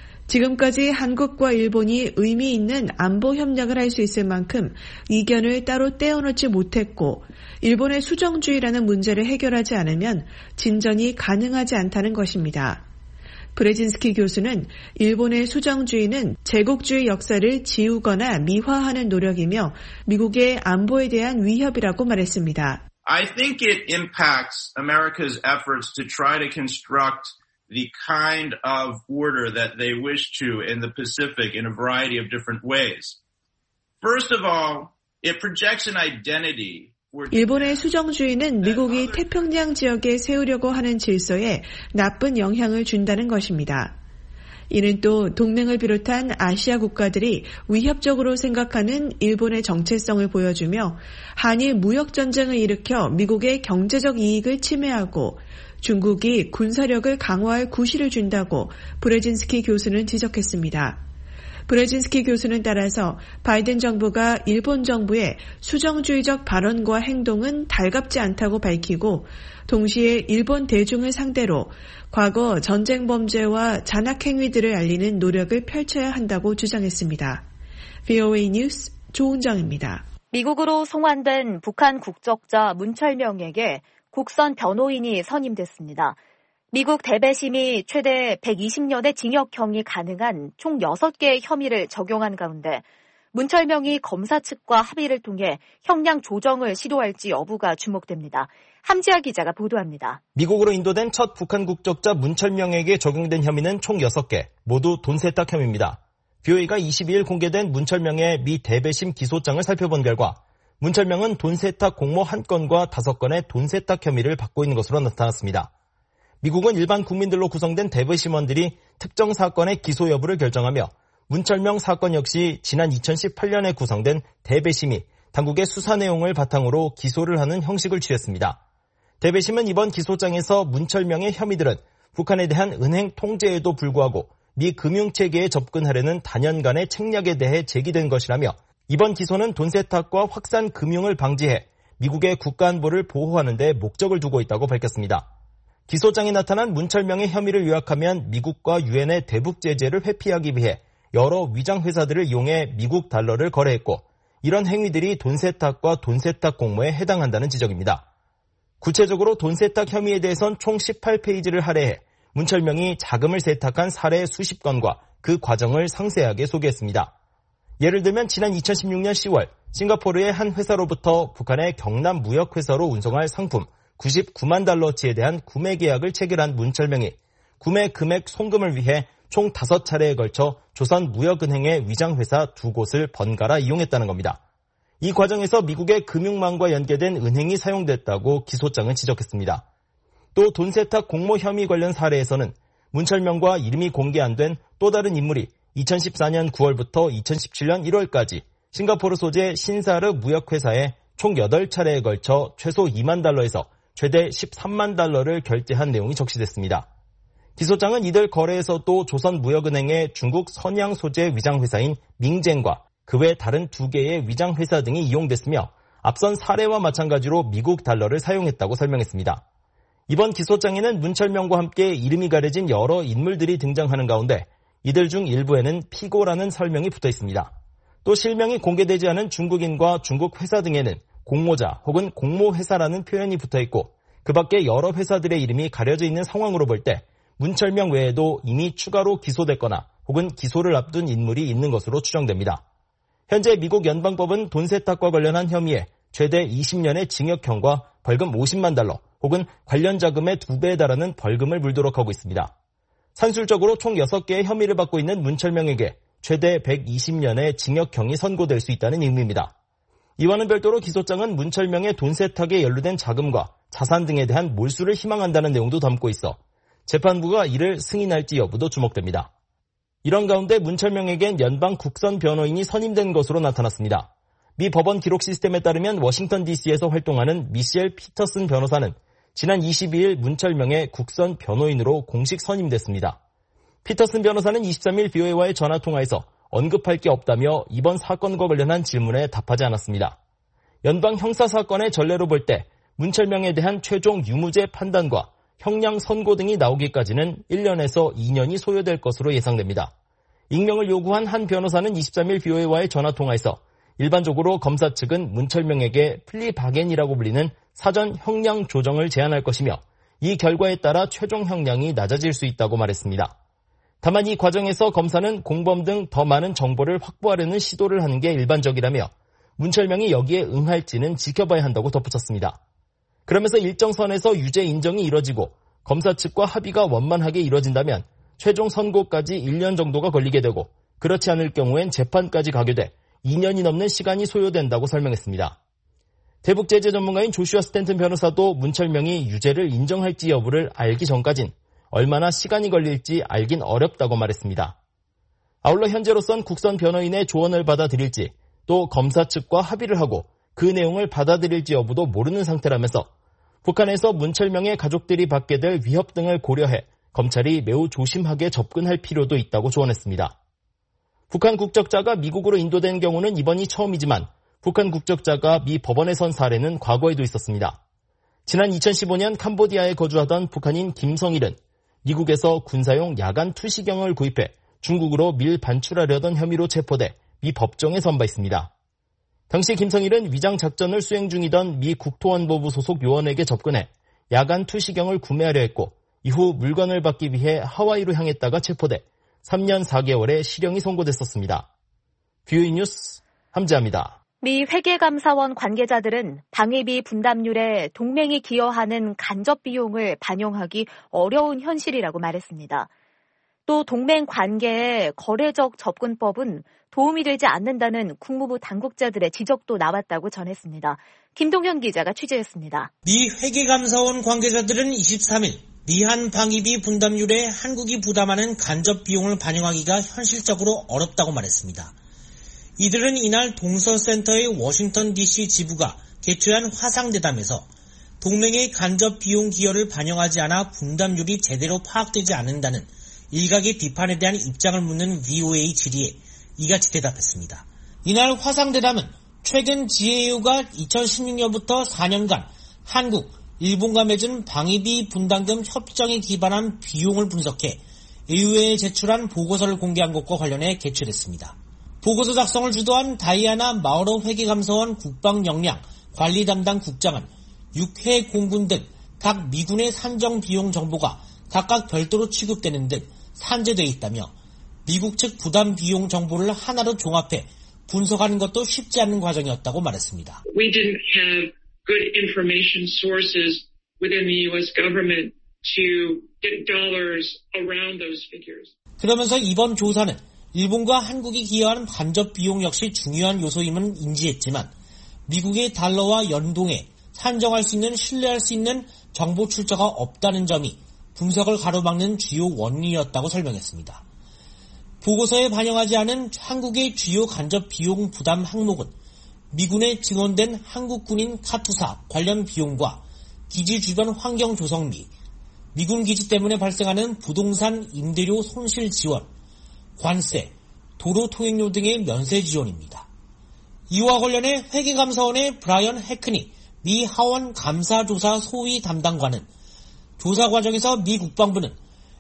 지금까지 한국과 일본이 의미 있는 안보 협력을 할 수 있을 만큼 이견을 따로 떼어놓지 못했고 일본의 수정주의라는 문제를 해결하지 않으면 진전이 가능하지 않다는 것입니다. 브레진스키 교수는 일본의 수정주의는 제국주의 역사를 지우거나 미화하는 노력이며 미국의 안보에 대한 위협이라고 말했습니다. I think it impacts America's efforts to try to construct the kind of order that they wish to in the Pacific in a variety of different ways. First of all, it projects an identity. 일본의 수정주의는 미국이 태평양 지역에 세우려고 하는 질서에 나쁜 영향을 준다는 것입니다. 이는 또 동맹을 비롯한 아시아 국가들이 위협적으로 생각하는 일본의 정체성을 보여주며 한일 무역전쟁을 일으켜 미국의 경제적 이익을 침해하고 중국이 군사력을 강화할 구실을 준다고 브레진스키 교수는 지적했습니다. 브레진스키 교수는 따라서 바이든 정부가 일본 정부의 수정주의적 발언과 행동은 달갑지 않다고 밝히고 동시에 일본 대중을 상대로 과거 전쟁 범죄와 잔악 행위들을 알리는 노력을 펼쳐야 한다고 주장했습니다. 브이오에이 뉴스 조은정입니다. 미국으로 송환된 북한 국적자 문철명에게 국선 변호인이 선임됐습니다. 미국 대배심이 최대 백이십 년의 징역형이 가능한 총 여섯 개의 혐의를 적용한 가운데 문철명이 검사 측과 합의를 통해 형량 조정을 시도할지 여부가 주목됩니다. 함지아 기자가 보도합니다. 미국으로 인도된 첫 북한 국적자 문철명에게 적용된 혐의는 총 여섯 개, 모두 돈 세탁 혐의입니다. 비오에이가 이십이일 공개된 문철명의 미 대배심 기소장을 살펴본 결과 문철명은 돈 세탁 공모 한 건과 다섯 건의 돈 세탁 혐의를 받고 있는 것으로 나타났습니다. 미국은 일반 국민들로 구성된 대배심원들이 특정 사건의 기소 여부를 결정하며 문철명 사건 역시 지난 이천십팔년에 구성된 대배심이 당국의 수사 내용을 바탕으로 기소를 하는 형식을 취했습니다. 대배심은 이번 기소장에서 문철명의 혐의들은 북한에 대한 은행 통제에도 불구하고 미 금융체계에 접근하려는 단연간의 책략에 대해 제기된 것이라며 이번 기소는 돈 세탁과 확산 금융을 방지해 미국의 국가안보를 보호하는 데 목적을 두고 있다고 밝혔습니다. 기소장에 나타난 문철명의 혐의를 요약하면 미국과 유엔의 대북 제재를 회피하기 위해 여러 위장 회사들을 이용해 미국 달러를 거래했고 이런 행위들이 돈 세탁과 돈 세탁 공모에 해당한다는 지적입니다. 구체적으로 돈 세탁 혐의에 대해선 총 십팔 페이지를 할애해 문철명이 자금을 세탁한 사례 수십 건과 그 과정을 상세하게 소개했습니다. 예를 들면 지난 이천십육년 시월 싱가포르의 한 회사로부터 북한의 경남 무역회사로 운송할 상품 구십구만 달러치에 대한 구매 계약을 체결한 문철명이 구매 금액 송금을 위해 총 다섯 차례에 걸쳐 조선무역은행의 위장회사 두 곳을 번갈아 이용했다는 겁니다. 이 과정에서 미국의 금융망과 연계된 은행이 사용됐다고 기소장은 지적했습니다. 또 돈 세탁 공모 혐의 관련 사례에서는 문철명과 이름이 공개 안 된 또 다른 인물이 이천십사년 구월부터 이천십칠년 일월까지 싱가포르 소재 신사르 무역회사에 총 여덟 차례에 걸쳐 최소 이만 달러에서 최대 십삼만 달러를 결제한 내용이 적시됐습니다. 기소장은 이들 거래에서도 조선무역은행의 중국 선양 소재 위장회사인 밍젠과 그 외 다른 두 개의 위장회사 등이 이용됐으며 앞선 사례와 마찬가지로 미국 달러를 사용했다고 설명했습니다. 이번 기소장에는 문철명과 함께 이름이 가려진 여러 인물들이 등장하는 가운데 이들 중 일부에는 피고라는 설명이 붙어 있습니다. 또 실명이 공개되지 않은 중국인과 중국 회사 등에는 공모자 혹은 공모회사라는 표현이 붙어 있고 그 밖에 여러 회사들의 이름이 가려져 있는 상황으로 볼 때 문철명 외에도 이미 추가로 기소됐거나 혹은 기소를 앞둔 인물이 있는 것으로 추정됩니다. 현재 미국 연방법은 돈 세탁과 관련한 혐의에 최대 이십 년의 징역형과 벌금 오십만 달러 혹은 관련 자금의 두 배에 달하는 벌금을 물도록 하고 있습니다. 산술적으로 총 여섯 개의 혐의를 받고 있는 문철명에게 최대 백이십 년의 징역형이 선고될 수 있다는 의미입니다. 이와는 별도로 기소장은 문철명의 돈 세탁에 연루된 자금과 자산 등에 대한 몰수를 희망한다는 내용도 담고 있어 재판부가 이를 승인할지 여부도 주목됩니다. 이런 가운데 문철명에겐 연방 국선 변호인이 선임된 것으로 나타났습니다. 미 법원 기록 시스템에 따르면 워싱턴 디씨에서 활동하는 미셸 피터슨 변호사는 지난 이십이일 문철명의 국선 변호인으로 공식 선임됐습니다. 피터슨 변호사는 이십삼일 비오에이와의 전화통화에서 언급할 게 없다며 이번 사건과 관련한 질문에 답하지 않았습니다. 연방 형사사건의 전례로 볼 때 문철명에 대한 최종 유무죄 판단과 형량 선고 등이 나오기까지는 일 년에서 이 년이 소요될 것으로 예상됩니다. 익명을 요구한 한 변호사는 이십삼일 비오에이와의 전화통화에서 일반적으로 검사 측은 문철명에게 플리바겐이라고 불리는 사전 형량 조정을 제안할 것이며 이 결과에 따라 최종 형량이 낮아질 수 있다고 말했습니다. 다만 이 과정에서 검사는 공범 등 더 많은 정보를 확보하려는 시도를 하는 게 일반적이라며 문철명이 여기에 응할지는 지켜봐야 한다고 덧붙였습니다. 그러면서 일정 선에서 유죄 인정이 이뤄지고 검사 측과 합의가 원만하게 이뤄진다면 최종 선고까지 일 년 정도가 걸리게 되고 그렇지 않을 경우엔 재판까지 가게 돼 이 년이 넘는 시간이 소요된다고 설명했습니다. 대북제재 전문가인 조슈아 스탠튼 변호사도 문철명이 유죄를 인정할지 여부를 알기 전까진 얼마나 시간이 걸릴지 알긴 어렵다고 말했습니다. 아울러 현재로선 국선 변호인의 조언을 받아들일지 또 검사 측과 합의를 하고 그 내용을 받아들일지 여부도 모르는 상태라면서 북한에서 문철명의 가족들이 받게 될 위협 등을 고려해 검찰이 매우 조심하게 접근할 필요도 있다고 조언했습니다. 북한 국적자가 미국으로 인도된 경우는 이번이 처음이지만 북한 국적자가 미 법원에 선 사례는 과거에도 있었습니다. 지난 이천십오년 캄보디아에 거주하던 북한인 김성일은 미국에서 군사용 야간 투시경을 구입해 중국으로 밀 반출하려던 혐의로 체포돼 미 법정에 선 바 있습니다. 당시 김성일은 위장 작전을 수행 중이던 미 국토안보부 소속 요원에게 접근해 야간 투시경을 구매하려 했고 이후 물건을 받기 위해 하와이로 향했다가 체포돼 삼 년 사 개월의 실형이 선고됐었습니다. 비오이 뉴스 함재합니다. 미 회계감사원 관계자들은 방위비 분담률에 동맹이 기여하는 간접 비용을 반영하기 어려운 현실이라고 말했습니다. 또 동맹 관계에 거래적 접근법은 도움이 되지 않는다는 국무부 당국자들의 지적도 나왔다고 전했습니다. 김동현 기자가 취재했습니다. 미 회계감사원 관계자들은 이십삼일 미한 방위비 분담률에 한국이 부담하는 간접 비용을 반영하기가 현실적으로 어렵다고 말했습니다. 이들은 이날 동서센터의 워싱턴 디씨 지부가 개최한 화상대담에서 동맹의 간접 비용 기여를 반영하지 않아 분담률이 제대로 파악되지 않는다는 일각의 비판에 대한 입장을 묻는 브이오에이 질의에 이같이 대답했습니다. 이날 화상대담은 최근 지에이유가 이천십육 년부터 사 년간 한국, 일본과 맺은 방위비 분담금 협정에 기반한 비용을 분석해 에이유에 제출한 보고서를 공개한 것과 관련해 개최됐습니다. 보고서 작성을 주도한 다이아나 마우러 회계감사원 국방역량 관리 담당 국장은 육해 공군 등 각 미군의 산정 비용 정보가 각각 별도로 취급되는 등 산재되어 있다며 미국 측 부담 비용 정보를 하나로 종합해 분석하는 것도 쉽지 않은 과정이었다고 말했습니다. We didn't have good information sources within the U S government to get dollars around those figures. 그러면서 이번 조사는 일본과 한국이 기여하는 간접 비용 역시 중요한 요소임은 인지했지만 미국의 달러와 연동해 산정할 수 있는 신뢰할 수 있는 정보 출처가 없다는 점이 분석을 가로막는 주요 원인이었다고 설명했습니다. 보고서에 반영하지 않은 한국의 주요 간접 비용 부담 항목은 미군에 증원된 한국 군인 카투사 관련 비용과 기지 주변 환경 조성 및 미군 기지 때문에 발생하는 부동산 임대료 손실 지원, 관세, 도로 통행료 등의 면세 지원입니다. 이와 관련해 회계감사원의 브라이언 해크니 미 하원 감사조사 소위 담당관은 조사 과정에서 미 국방부는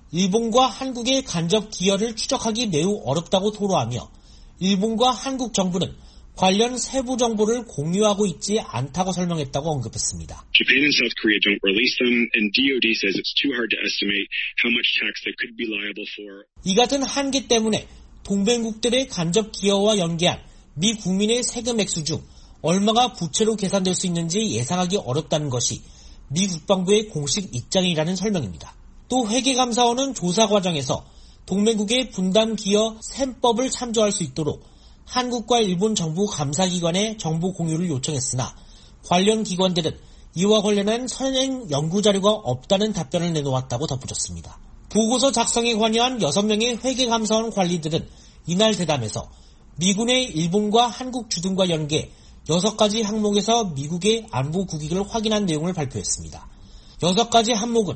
일본과 한국의 간접 기여를 추적하기 매우 어렵다고 토로하며 일본과 한국 정부는 관련 세부 정보를 공유하고 있지 않다고 설명했다고 언급했습니다. Japan and South Korea don't release them, and 디 오 디 says it's too hard to estimate how much tax they could be liable for. 이 같은 한계 때문에 동맹국들의 간접 기여와 연계한 미 국민의 세금 액수 중 얼마가 부채로 계산될 수 있는지 예상하기 어렵다는 것이 미 국방부의 공식 입장이라는 설명입니다. 또 회계감사원은 조사 과정에서 동맹국의 분담 기여 셈법을 참조할 수 있도록 한국과 일본 정부 감사기관의 정보 공유를 요청했으나 관련 기관들은 이와 관련한 선행 연구자료가 없다는 답변을 내놓았다고 덧붙였습니다. 보고서 작성에 관여한 여섯 명의 회계감사원 관리들은 이날 대담에서 미군의 일본과 한국 주둔과 연계 여섯 가지 항목에서 미국의 안보 국익을 확인한 내용을 발표했습니다. 여섯 가지 항목은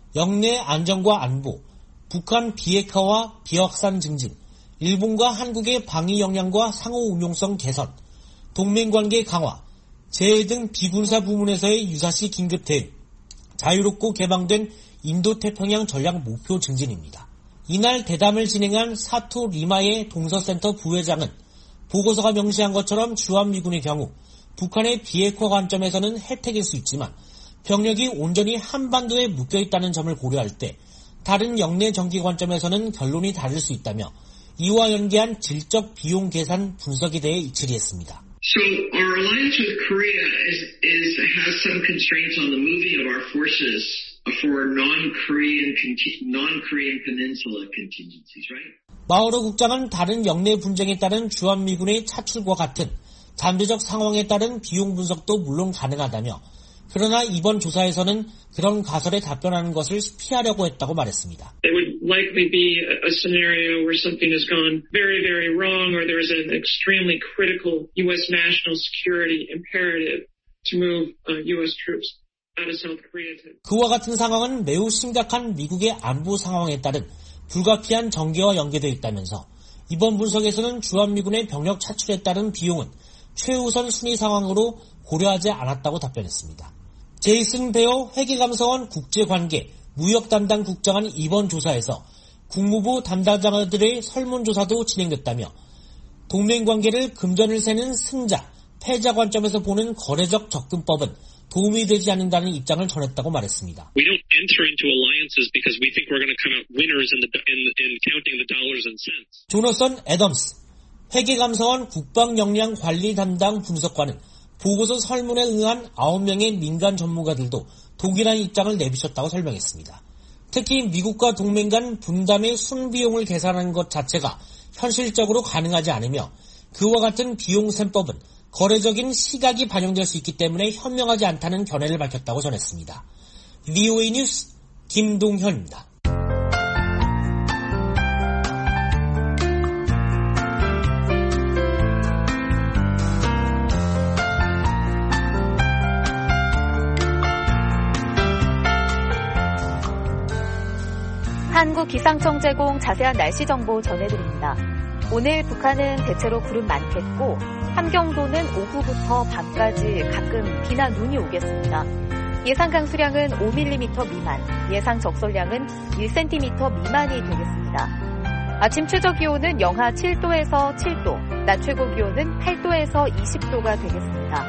영내 안정과 안보, 북한 비핵화와 비확산 증진, 일본과 한국의 방위 역량과 상호 운용성 개선, 동맹관계 강화, 재해 등 비군사 부문에서의 유사시 긴급 대응, 자유롭고 개방된 인도태평양 전략 목표 증진입니다. 이날 대담을 진행한 사토 리마의 동서센터 부회장은 보고서가 명시한 것처럼 주한미군의 경우 북한의 비핵화 관점에서는 혜택일 수 있지만 병력이 온전히 한반도에 묶여있다는 점을 고려할 때 다른 영내 정기 관점에서는 결론이 다를 수 있다며 이와 연계한 질적 비용 계산 분석에 대해 질의했습니다. So our alliance with Korea is, is has some constraints on the moving of our forces for non-Korean non-Korean peninsula contingencies, right? 마우러 국장은 다른 영내 분쟁에 따른 주한미군의 차출과 같은 잠재적 상황에 따른 비용 분석도 물론 가능하다며 그러나 이번 조사에서는 그런 가설에 답변하는 것을 피하려고 했다고 말했습니다. It would likely be a scenario where something has gone very, very wrong or there is an extremely critical U S national security imperative to move uh, U S troops out of South Korea. 그와 같은 상황은 매우 심각한 미국의 안보 상황에 따른 불가피한 전개와 연계되어 있다면서 이번 분석에서는 주한미군의 병력 차출에 따른 비용은 최우선 순위 상황으로 고려하지 않았다고 답변했습니다. 제이슨 베어 회계감사원 국제관계 무역 담당 국장은 이번 조사에서 국무부 담당자들의 설문조사도 진행됐다며 동맹관계를 금전을 세는 승자, 패자 관점에서 보는 거래적 접근법은 도움이 되지 않는다는 입장을 전했다고 말했습니다. We don't enter into alliances because we think we're going to come out winners in the in, in counting the dollars and cents. 조너선 애덤스 회계감사원 국방역량 관리 담당 분석관은 보고서 설문에 응한 아홉 명의 민간 전문가들도 동일한 입장을 내비쳤다고 설명했습니다. 특히 미국과 동맹 간 분담의 순비용을 계산하는 것 자체가 현실적으로 가능하지 않으며 그와 같은 비용 셈법은 거래적인 시각이 반영될 수 있기 때문에 현명하지 않다는 견해를 밝혔다고 전했습니다. 브이오에이 뉴스 김동현입니다. 한국기상청 제공 자세한 날씨 정보 전해드립니다. 오늘 북한은 대체로 구름 많겠고 함경도는 오후부터 밤까지 가끔 비나 눈이 오겠습니다. 예상 강수량은 오 밀리미터 미만, 예상 적설량은 일 센티미터 미만이 되겠습니다. 아침 최저 기온은 영하 칠 도에서 칠 도, 낮 최고 기온은 팔 도에서 이십 도가 되겠습니다.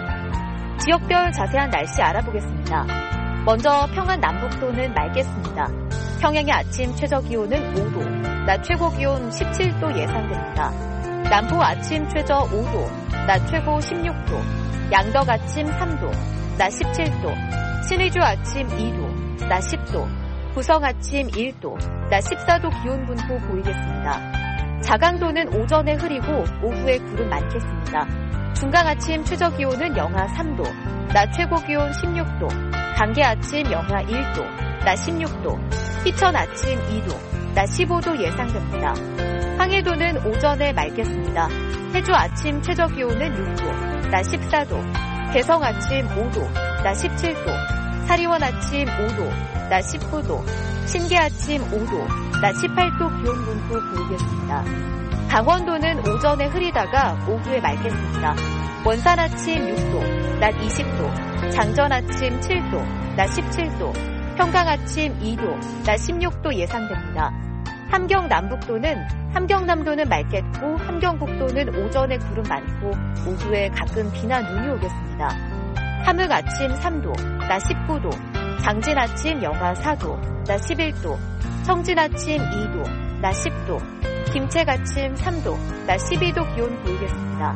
지역별 자세한 날씨 알아보겠습니다. 먼저 평안 남북도는 맑겠습니다. 평양의 아침 최저 기온은 오 도, 낮 최고 기온 십칠 도 예상됩니다. 남포 아침 최저 오 도, 낮 최고 십육 도, 양덕 아침 삼 도, 낮 십칠 도, 신의주 아침 이 도, 낮 십 도, 구성 아침 일 도, 낮 십사 도 기온 분포 보이겠습니다. 자강도는 오전에 흐리고 오후에 구름 많겠습니다. 중강 아침 최저 기온은 영하 삼 도, 낮 최고 기온 십육 도, 단계 아침 영하 일 도, 낮 십육 도, 희천 아침 이 도, 낮 십오 도 예상됩니다. 황해도는 오전에 맑겠습니다. 해주 아침 최저 기온은 육 도, 낮 십사 도, 개성 아침 오 도, 낮 십칠 도, 사리원 아침 오 도, 낮 십구 도, 신계 아침 오 도, 낮 십팔 도 기온 분포 보이겠습니다. 강원도는 오전에 흐리다가 오후에 맑겠습니다. 원산 아침 육 도, 낮 이십 도, 장전 아침 칠 도, 낮 십칠 도, 평강 아침 이 도, 낮 십육 도 예상됩니다. 함경 남북도는 함경남도는 맑겠고 함경북도는 오전에 구름 많고 오후에 가끔 비나 눈이 오겠습니다. 함흥 아침 삼 도, 낮 십구 도, 장진 아침 영하 사 도, 낮 십일 도, 청진 아침 이 도, 낮 십 도, 김책 아침 삼 도, 낮 십이 도 기온 보이겠습니다.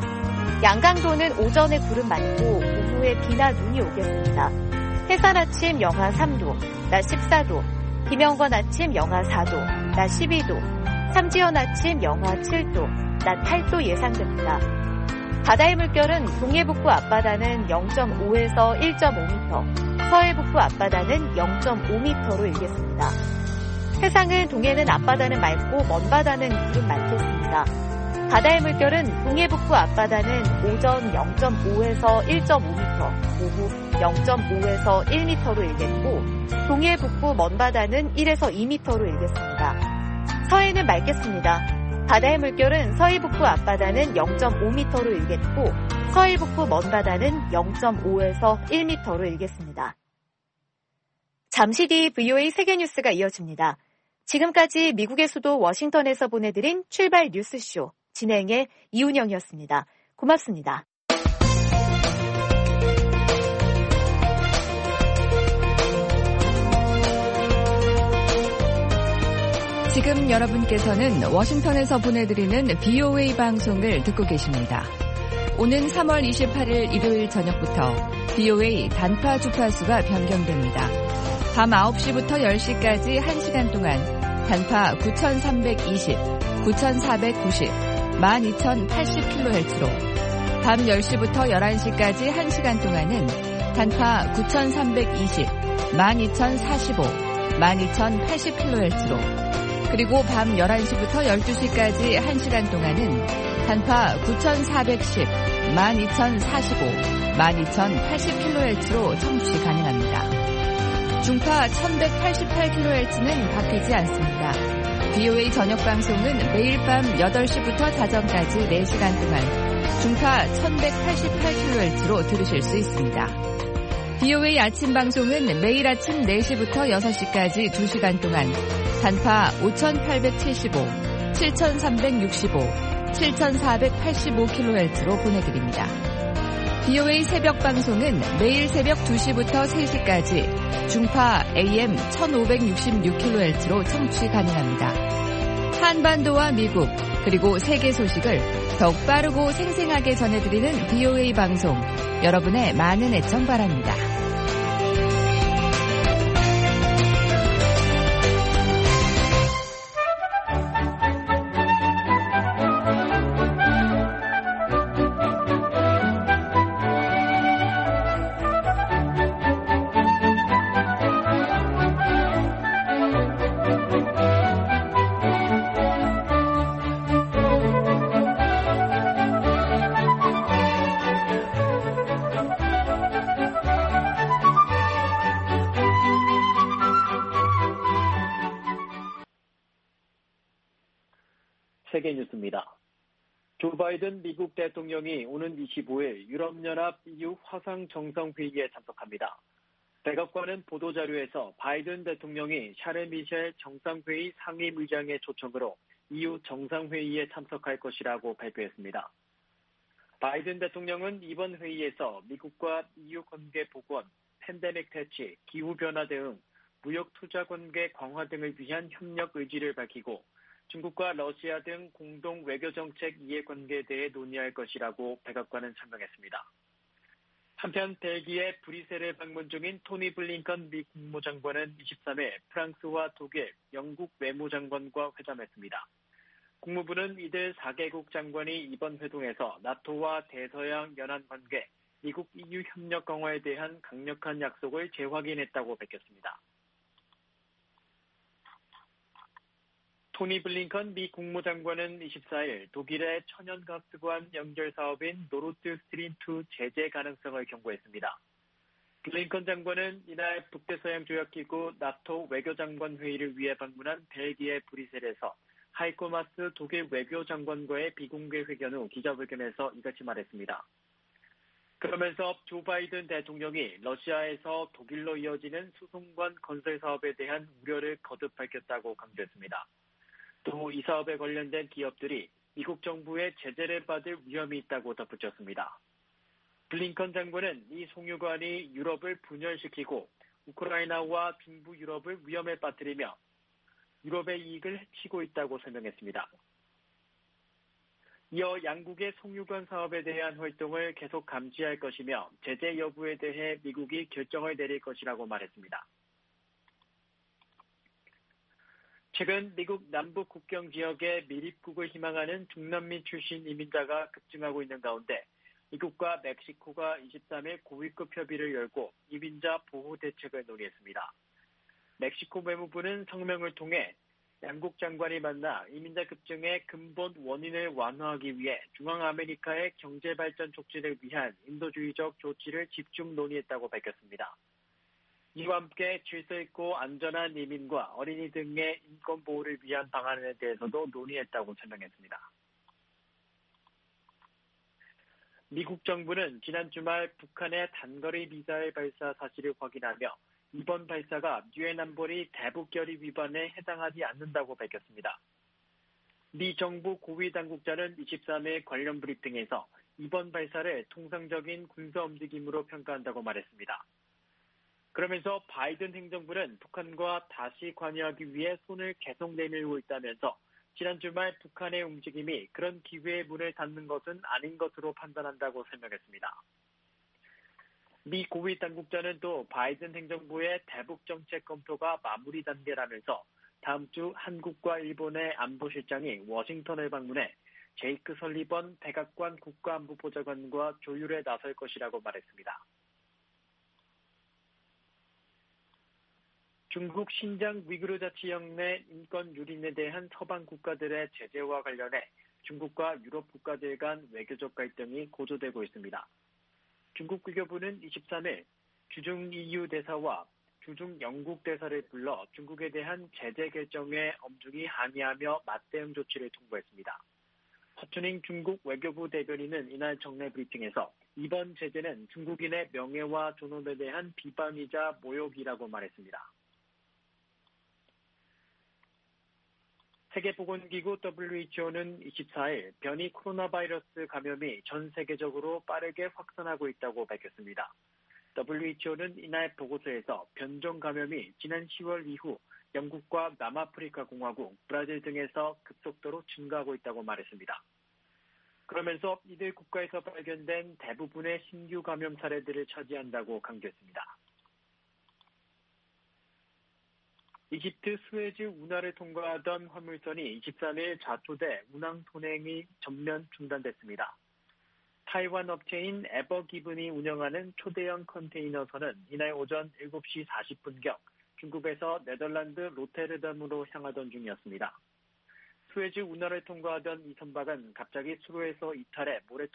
양강도는 오전에 구름 많고 오후에 비나 눈이 오겠습니다. 해산 아침 영하 삼 도, 낮 십사 도, 김영건 아침 영하 사 도, 낮 십이 도, 삼지연 아침 영하 칠 도, 낮 팔 도 예상됩니다. 바다의 물결은 동해북부 앞바다는 영 점 오에서 일 점 오 미터, 서해북부 앞바다는 영 점 오 미터로 일겠습니다. 해상은 동해는 앞바다는 맑고 먼 바다는 구름 많겠습니다. 바다의 물결은 동해북부 앞바다는 오전 영 점 오에서 일 점 오 미터, 오후 영 점 오에서 일 미터로 일겠고 동해북부 먼바다는 일에서 이 미터로 일겠습니다. 서해는 맑겠습니다. 바다의 물결은 서해북부 앞바다는 영 점 오 미터로 일겠고 서해북부 먼바다는 영 점 오에서 일 미터로 일겠습니다. 잠시 뒤 브이오에이 세계뉴스가 이어집니다. 지금까지 미국의 수도 워싱턴에서 보내드린 출발 뉴스쇼 진행의 이운영이었습니다. 고맙습니다. 지금 여러분께서는 워싱턴에서 보내드리는 브이오에이 방송을 듣고 계십니다. 오는 삼월 이십팔일 일요일 저녁부터 브이오에이 단파 주파수가 변경됩니다. 밤 아홉 시부터 열 시까지 한 시간 동안 단파 구천삼백이십, 구천사백구십, 만 이천팔십 킬로헤르츠로 밤 열 시부터 열한 시까지 한 시간 동안은 단파 구천삼백이십, 만 이천사십오, 만 이천팔십 킬로헤르츠로 그리고 밤 열한 시부터 열두 시까지 한 시간 동안은 단파 구천사백십, 만 이천사십오, 만 이천팔십 킬로헤르츠로 청취 가능합니다. 중파 천백팔십팔 킬로헤르츠는 바뀌지 않습니다. 브이오에이 저녁 방송은 매일 밤 여덟 시부터 자정까지 네 시간 동안 중파 천백팔십팔 킬로헤르츠로 들으실 수 있습니다. 브이오에이 아침 방송은 매일 아침 네 시부터 여섯 시까지 두 시간 동안 단파 오천팔백칠십오, 칠천삼백육십오, 칠천사백팔십오 킬로헤르츠로 보내드립니다. 브이오에이 새벽 방송은 매일 새벽 두 시부터 세 시까지 중파 에이엠 천오백육십육 킬로헤르츠로 청취 가능합니다. 한반도와 미국 그리고 세계 소식을 더욱 빠르고 생생하게 전해드리는 브이오에이 방송, 여러분의 많은 애청 바랍니다. 세계 뉴스입니다. 조 바이든 미국 대통령이 오는 이십오일 유럽연합 이유 화상 정상회의에 참석합니다. 백악관은 보도자료에서 바이든 대통령이 샤르 미셸 정상회의 상임의장의 초청으로 이유 정상회의에 참석할 것이라고 발표했습니다. 바이든 대통령은 이번 회의에서 미국과 이유 관계 복원, 팬데믹 퇴치, 기후변화 대응, 무역 투자 관계 강화 등을 위한 협력 의지를 밝히고 중국과 러시아 등 공동 외교정책 이해관계에 대해 논의할 것이라고 백악관은 설명했습니다. 한편 벨기에 브뤼셀을 방문 중인 토니 블링컨 미 국무장관은 이십삼일 프랑스와 독일, 영국 외무장관과 회담했습니다. 국무부는 이들 사 개국 장관이 이번 회동에서 나토와 대서양 연안 관계, 미국 이유 협력 강화에 대한 강력한 약속을 재확인했다고 밝혔습니다. 토니 블링컨 미 국무장관은 이십사일 독일의 천연가스관 연결 사업인 노르트 스트림 투 제재 가능성을 경고했습니다. 블링컨 장관은 이날 북대서양조약기구 나토 외교장관 회의를 위해 방문한 벨기에 브뤼셀에서 하이코 마스 독일 외교장관과의 비공개 회견 후 기자회견에서 이같이 말했습니다. 그러면서 조 바이든 대통령이 러시아에서 독일로 이어지는 수송관 건설 사업에 대한 우려를 거듭 밝혔다고 강조했습니다. 또 이 사업에 관련된 기업들이 미국 정부의 제재를 받을 위험이 있다고 덧붙였습니다. 블링컨 장관은 이 송유관이 유럽을 분열시키고 우크라이나와 중부 유럽을 위험에 빠뜨리며 유럽의 이익을 해치고 있다고 설명했습니다. 이어 양국의 송유관 사업에 대한 활동을 계속 감시할 것이며 제재 여부에 대해 미국이 결정을 내릴 것이라고 말했습니다. 최근 미국 남북 국경 지역에 밀입국을 희망하는 중남미 출신 이민자가 급증하고 있는 가운데 미국과 멕시코가 이십삼일 고위급 협의를 열고 이민자 보호 대책을 논의했습니다. 멕시코 외무부는 성명을 통해 양국 장관이 만나 이민자 급증의 근본 원인을 완화하기 위해 중앙아메리카의 경제발전 촉진을 위한 인도주의적 조치를 집중 논의했다고 밝혔습니다. 이와 함께 질서 있고 안전한 이민과 어린이 등의 인권 보호를 위한 방안에 대해서도 논의했다고 설명했습니다. 미국 정부는 지난 주말 북한의 단거리 미사일 발사 사실을 확인하며 이번 발사가 유엔 안보리 대북결의 위반에 해당하지 않는다고 밝혔습니다. 미 정부 고위 당국자는 이십삼일 관련 브리핑에서 이번 발사를 통상적인 군사 움직임으로 평가한다고 말했습니다. 그러면서 바이든 행정부는 북한과 다시 관여하기 위해 손을 계속 내밀고 있다면서 지난 주말 북한의 움직임이 그런 기회의 문을 닫는 것은 아닌 것으로 판단한다고 설명했습니다. 미 고위 당국자는 또 바이든 행정부의 대북 정책 검토가 마무리 단계라면서 다음 주 한국과 일본의 안보실장이 워싱턴을 방문해 제이크 설리번 백악관 국가안보보좌관과 조율에 나설 것이라고 말했습니다. 중국 신장 위구르 자치령 내 인권 유린에 대한 서방 국가들의 제재와 관련해 중국과 유럽 국가들 간 외교적 갈등이 고조되고 있습니다. 중국 외교부는 이십삼일 주중 이유 대사와 주중 영국 대사를 불러 중국에 대한 제재 결정에 엄중히 항의하며 맞대응 조치를 통보했습니다. 허춘잉 중국 외교부 대변인은 이날 정례 브리핑에서 이번 제재는 중국인의 명예와 존엄에 대한 비방이자 모욕이라고 말했습니다. 세계보건기구 더블유에이치오는 이십사일 변이 코로나 바이러스 감염이 전 세계적으로 빠르게 확산하고 있다고 밝혔습니다. 더블유에이치오는 이날 보고서에서 변종 감염이 지난 시월 이후 영국과 남아프리카 공화국, 브라질 등에서 급속도로 증가하고 있다고 말했습니다. 그러면서 이들 국가에서 발견된 대부분의 신규 감염 사례들을 차지한다고 강조했습니다. 이집트 스웨즈 운하를 통과하던 화물선이 이십삼일 자초돼 운항 통행이 전면 중단됐습니다. 타이완 업체인 에버기븐이 운영하는 초대형 컨테이너선은 이날 오전 일곱시 사십분경 중국에서 네덜란드 로테르담으로 향하던 중이었습니다. 스웨즈 운하를 통과하던 이 선박은 갑자기 수로에서 이탈해 모래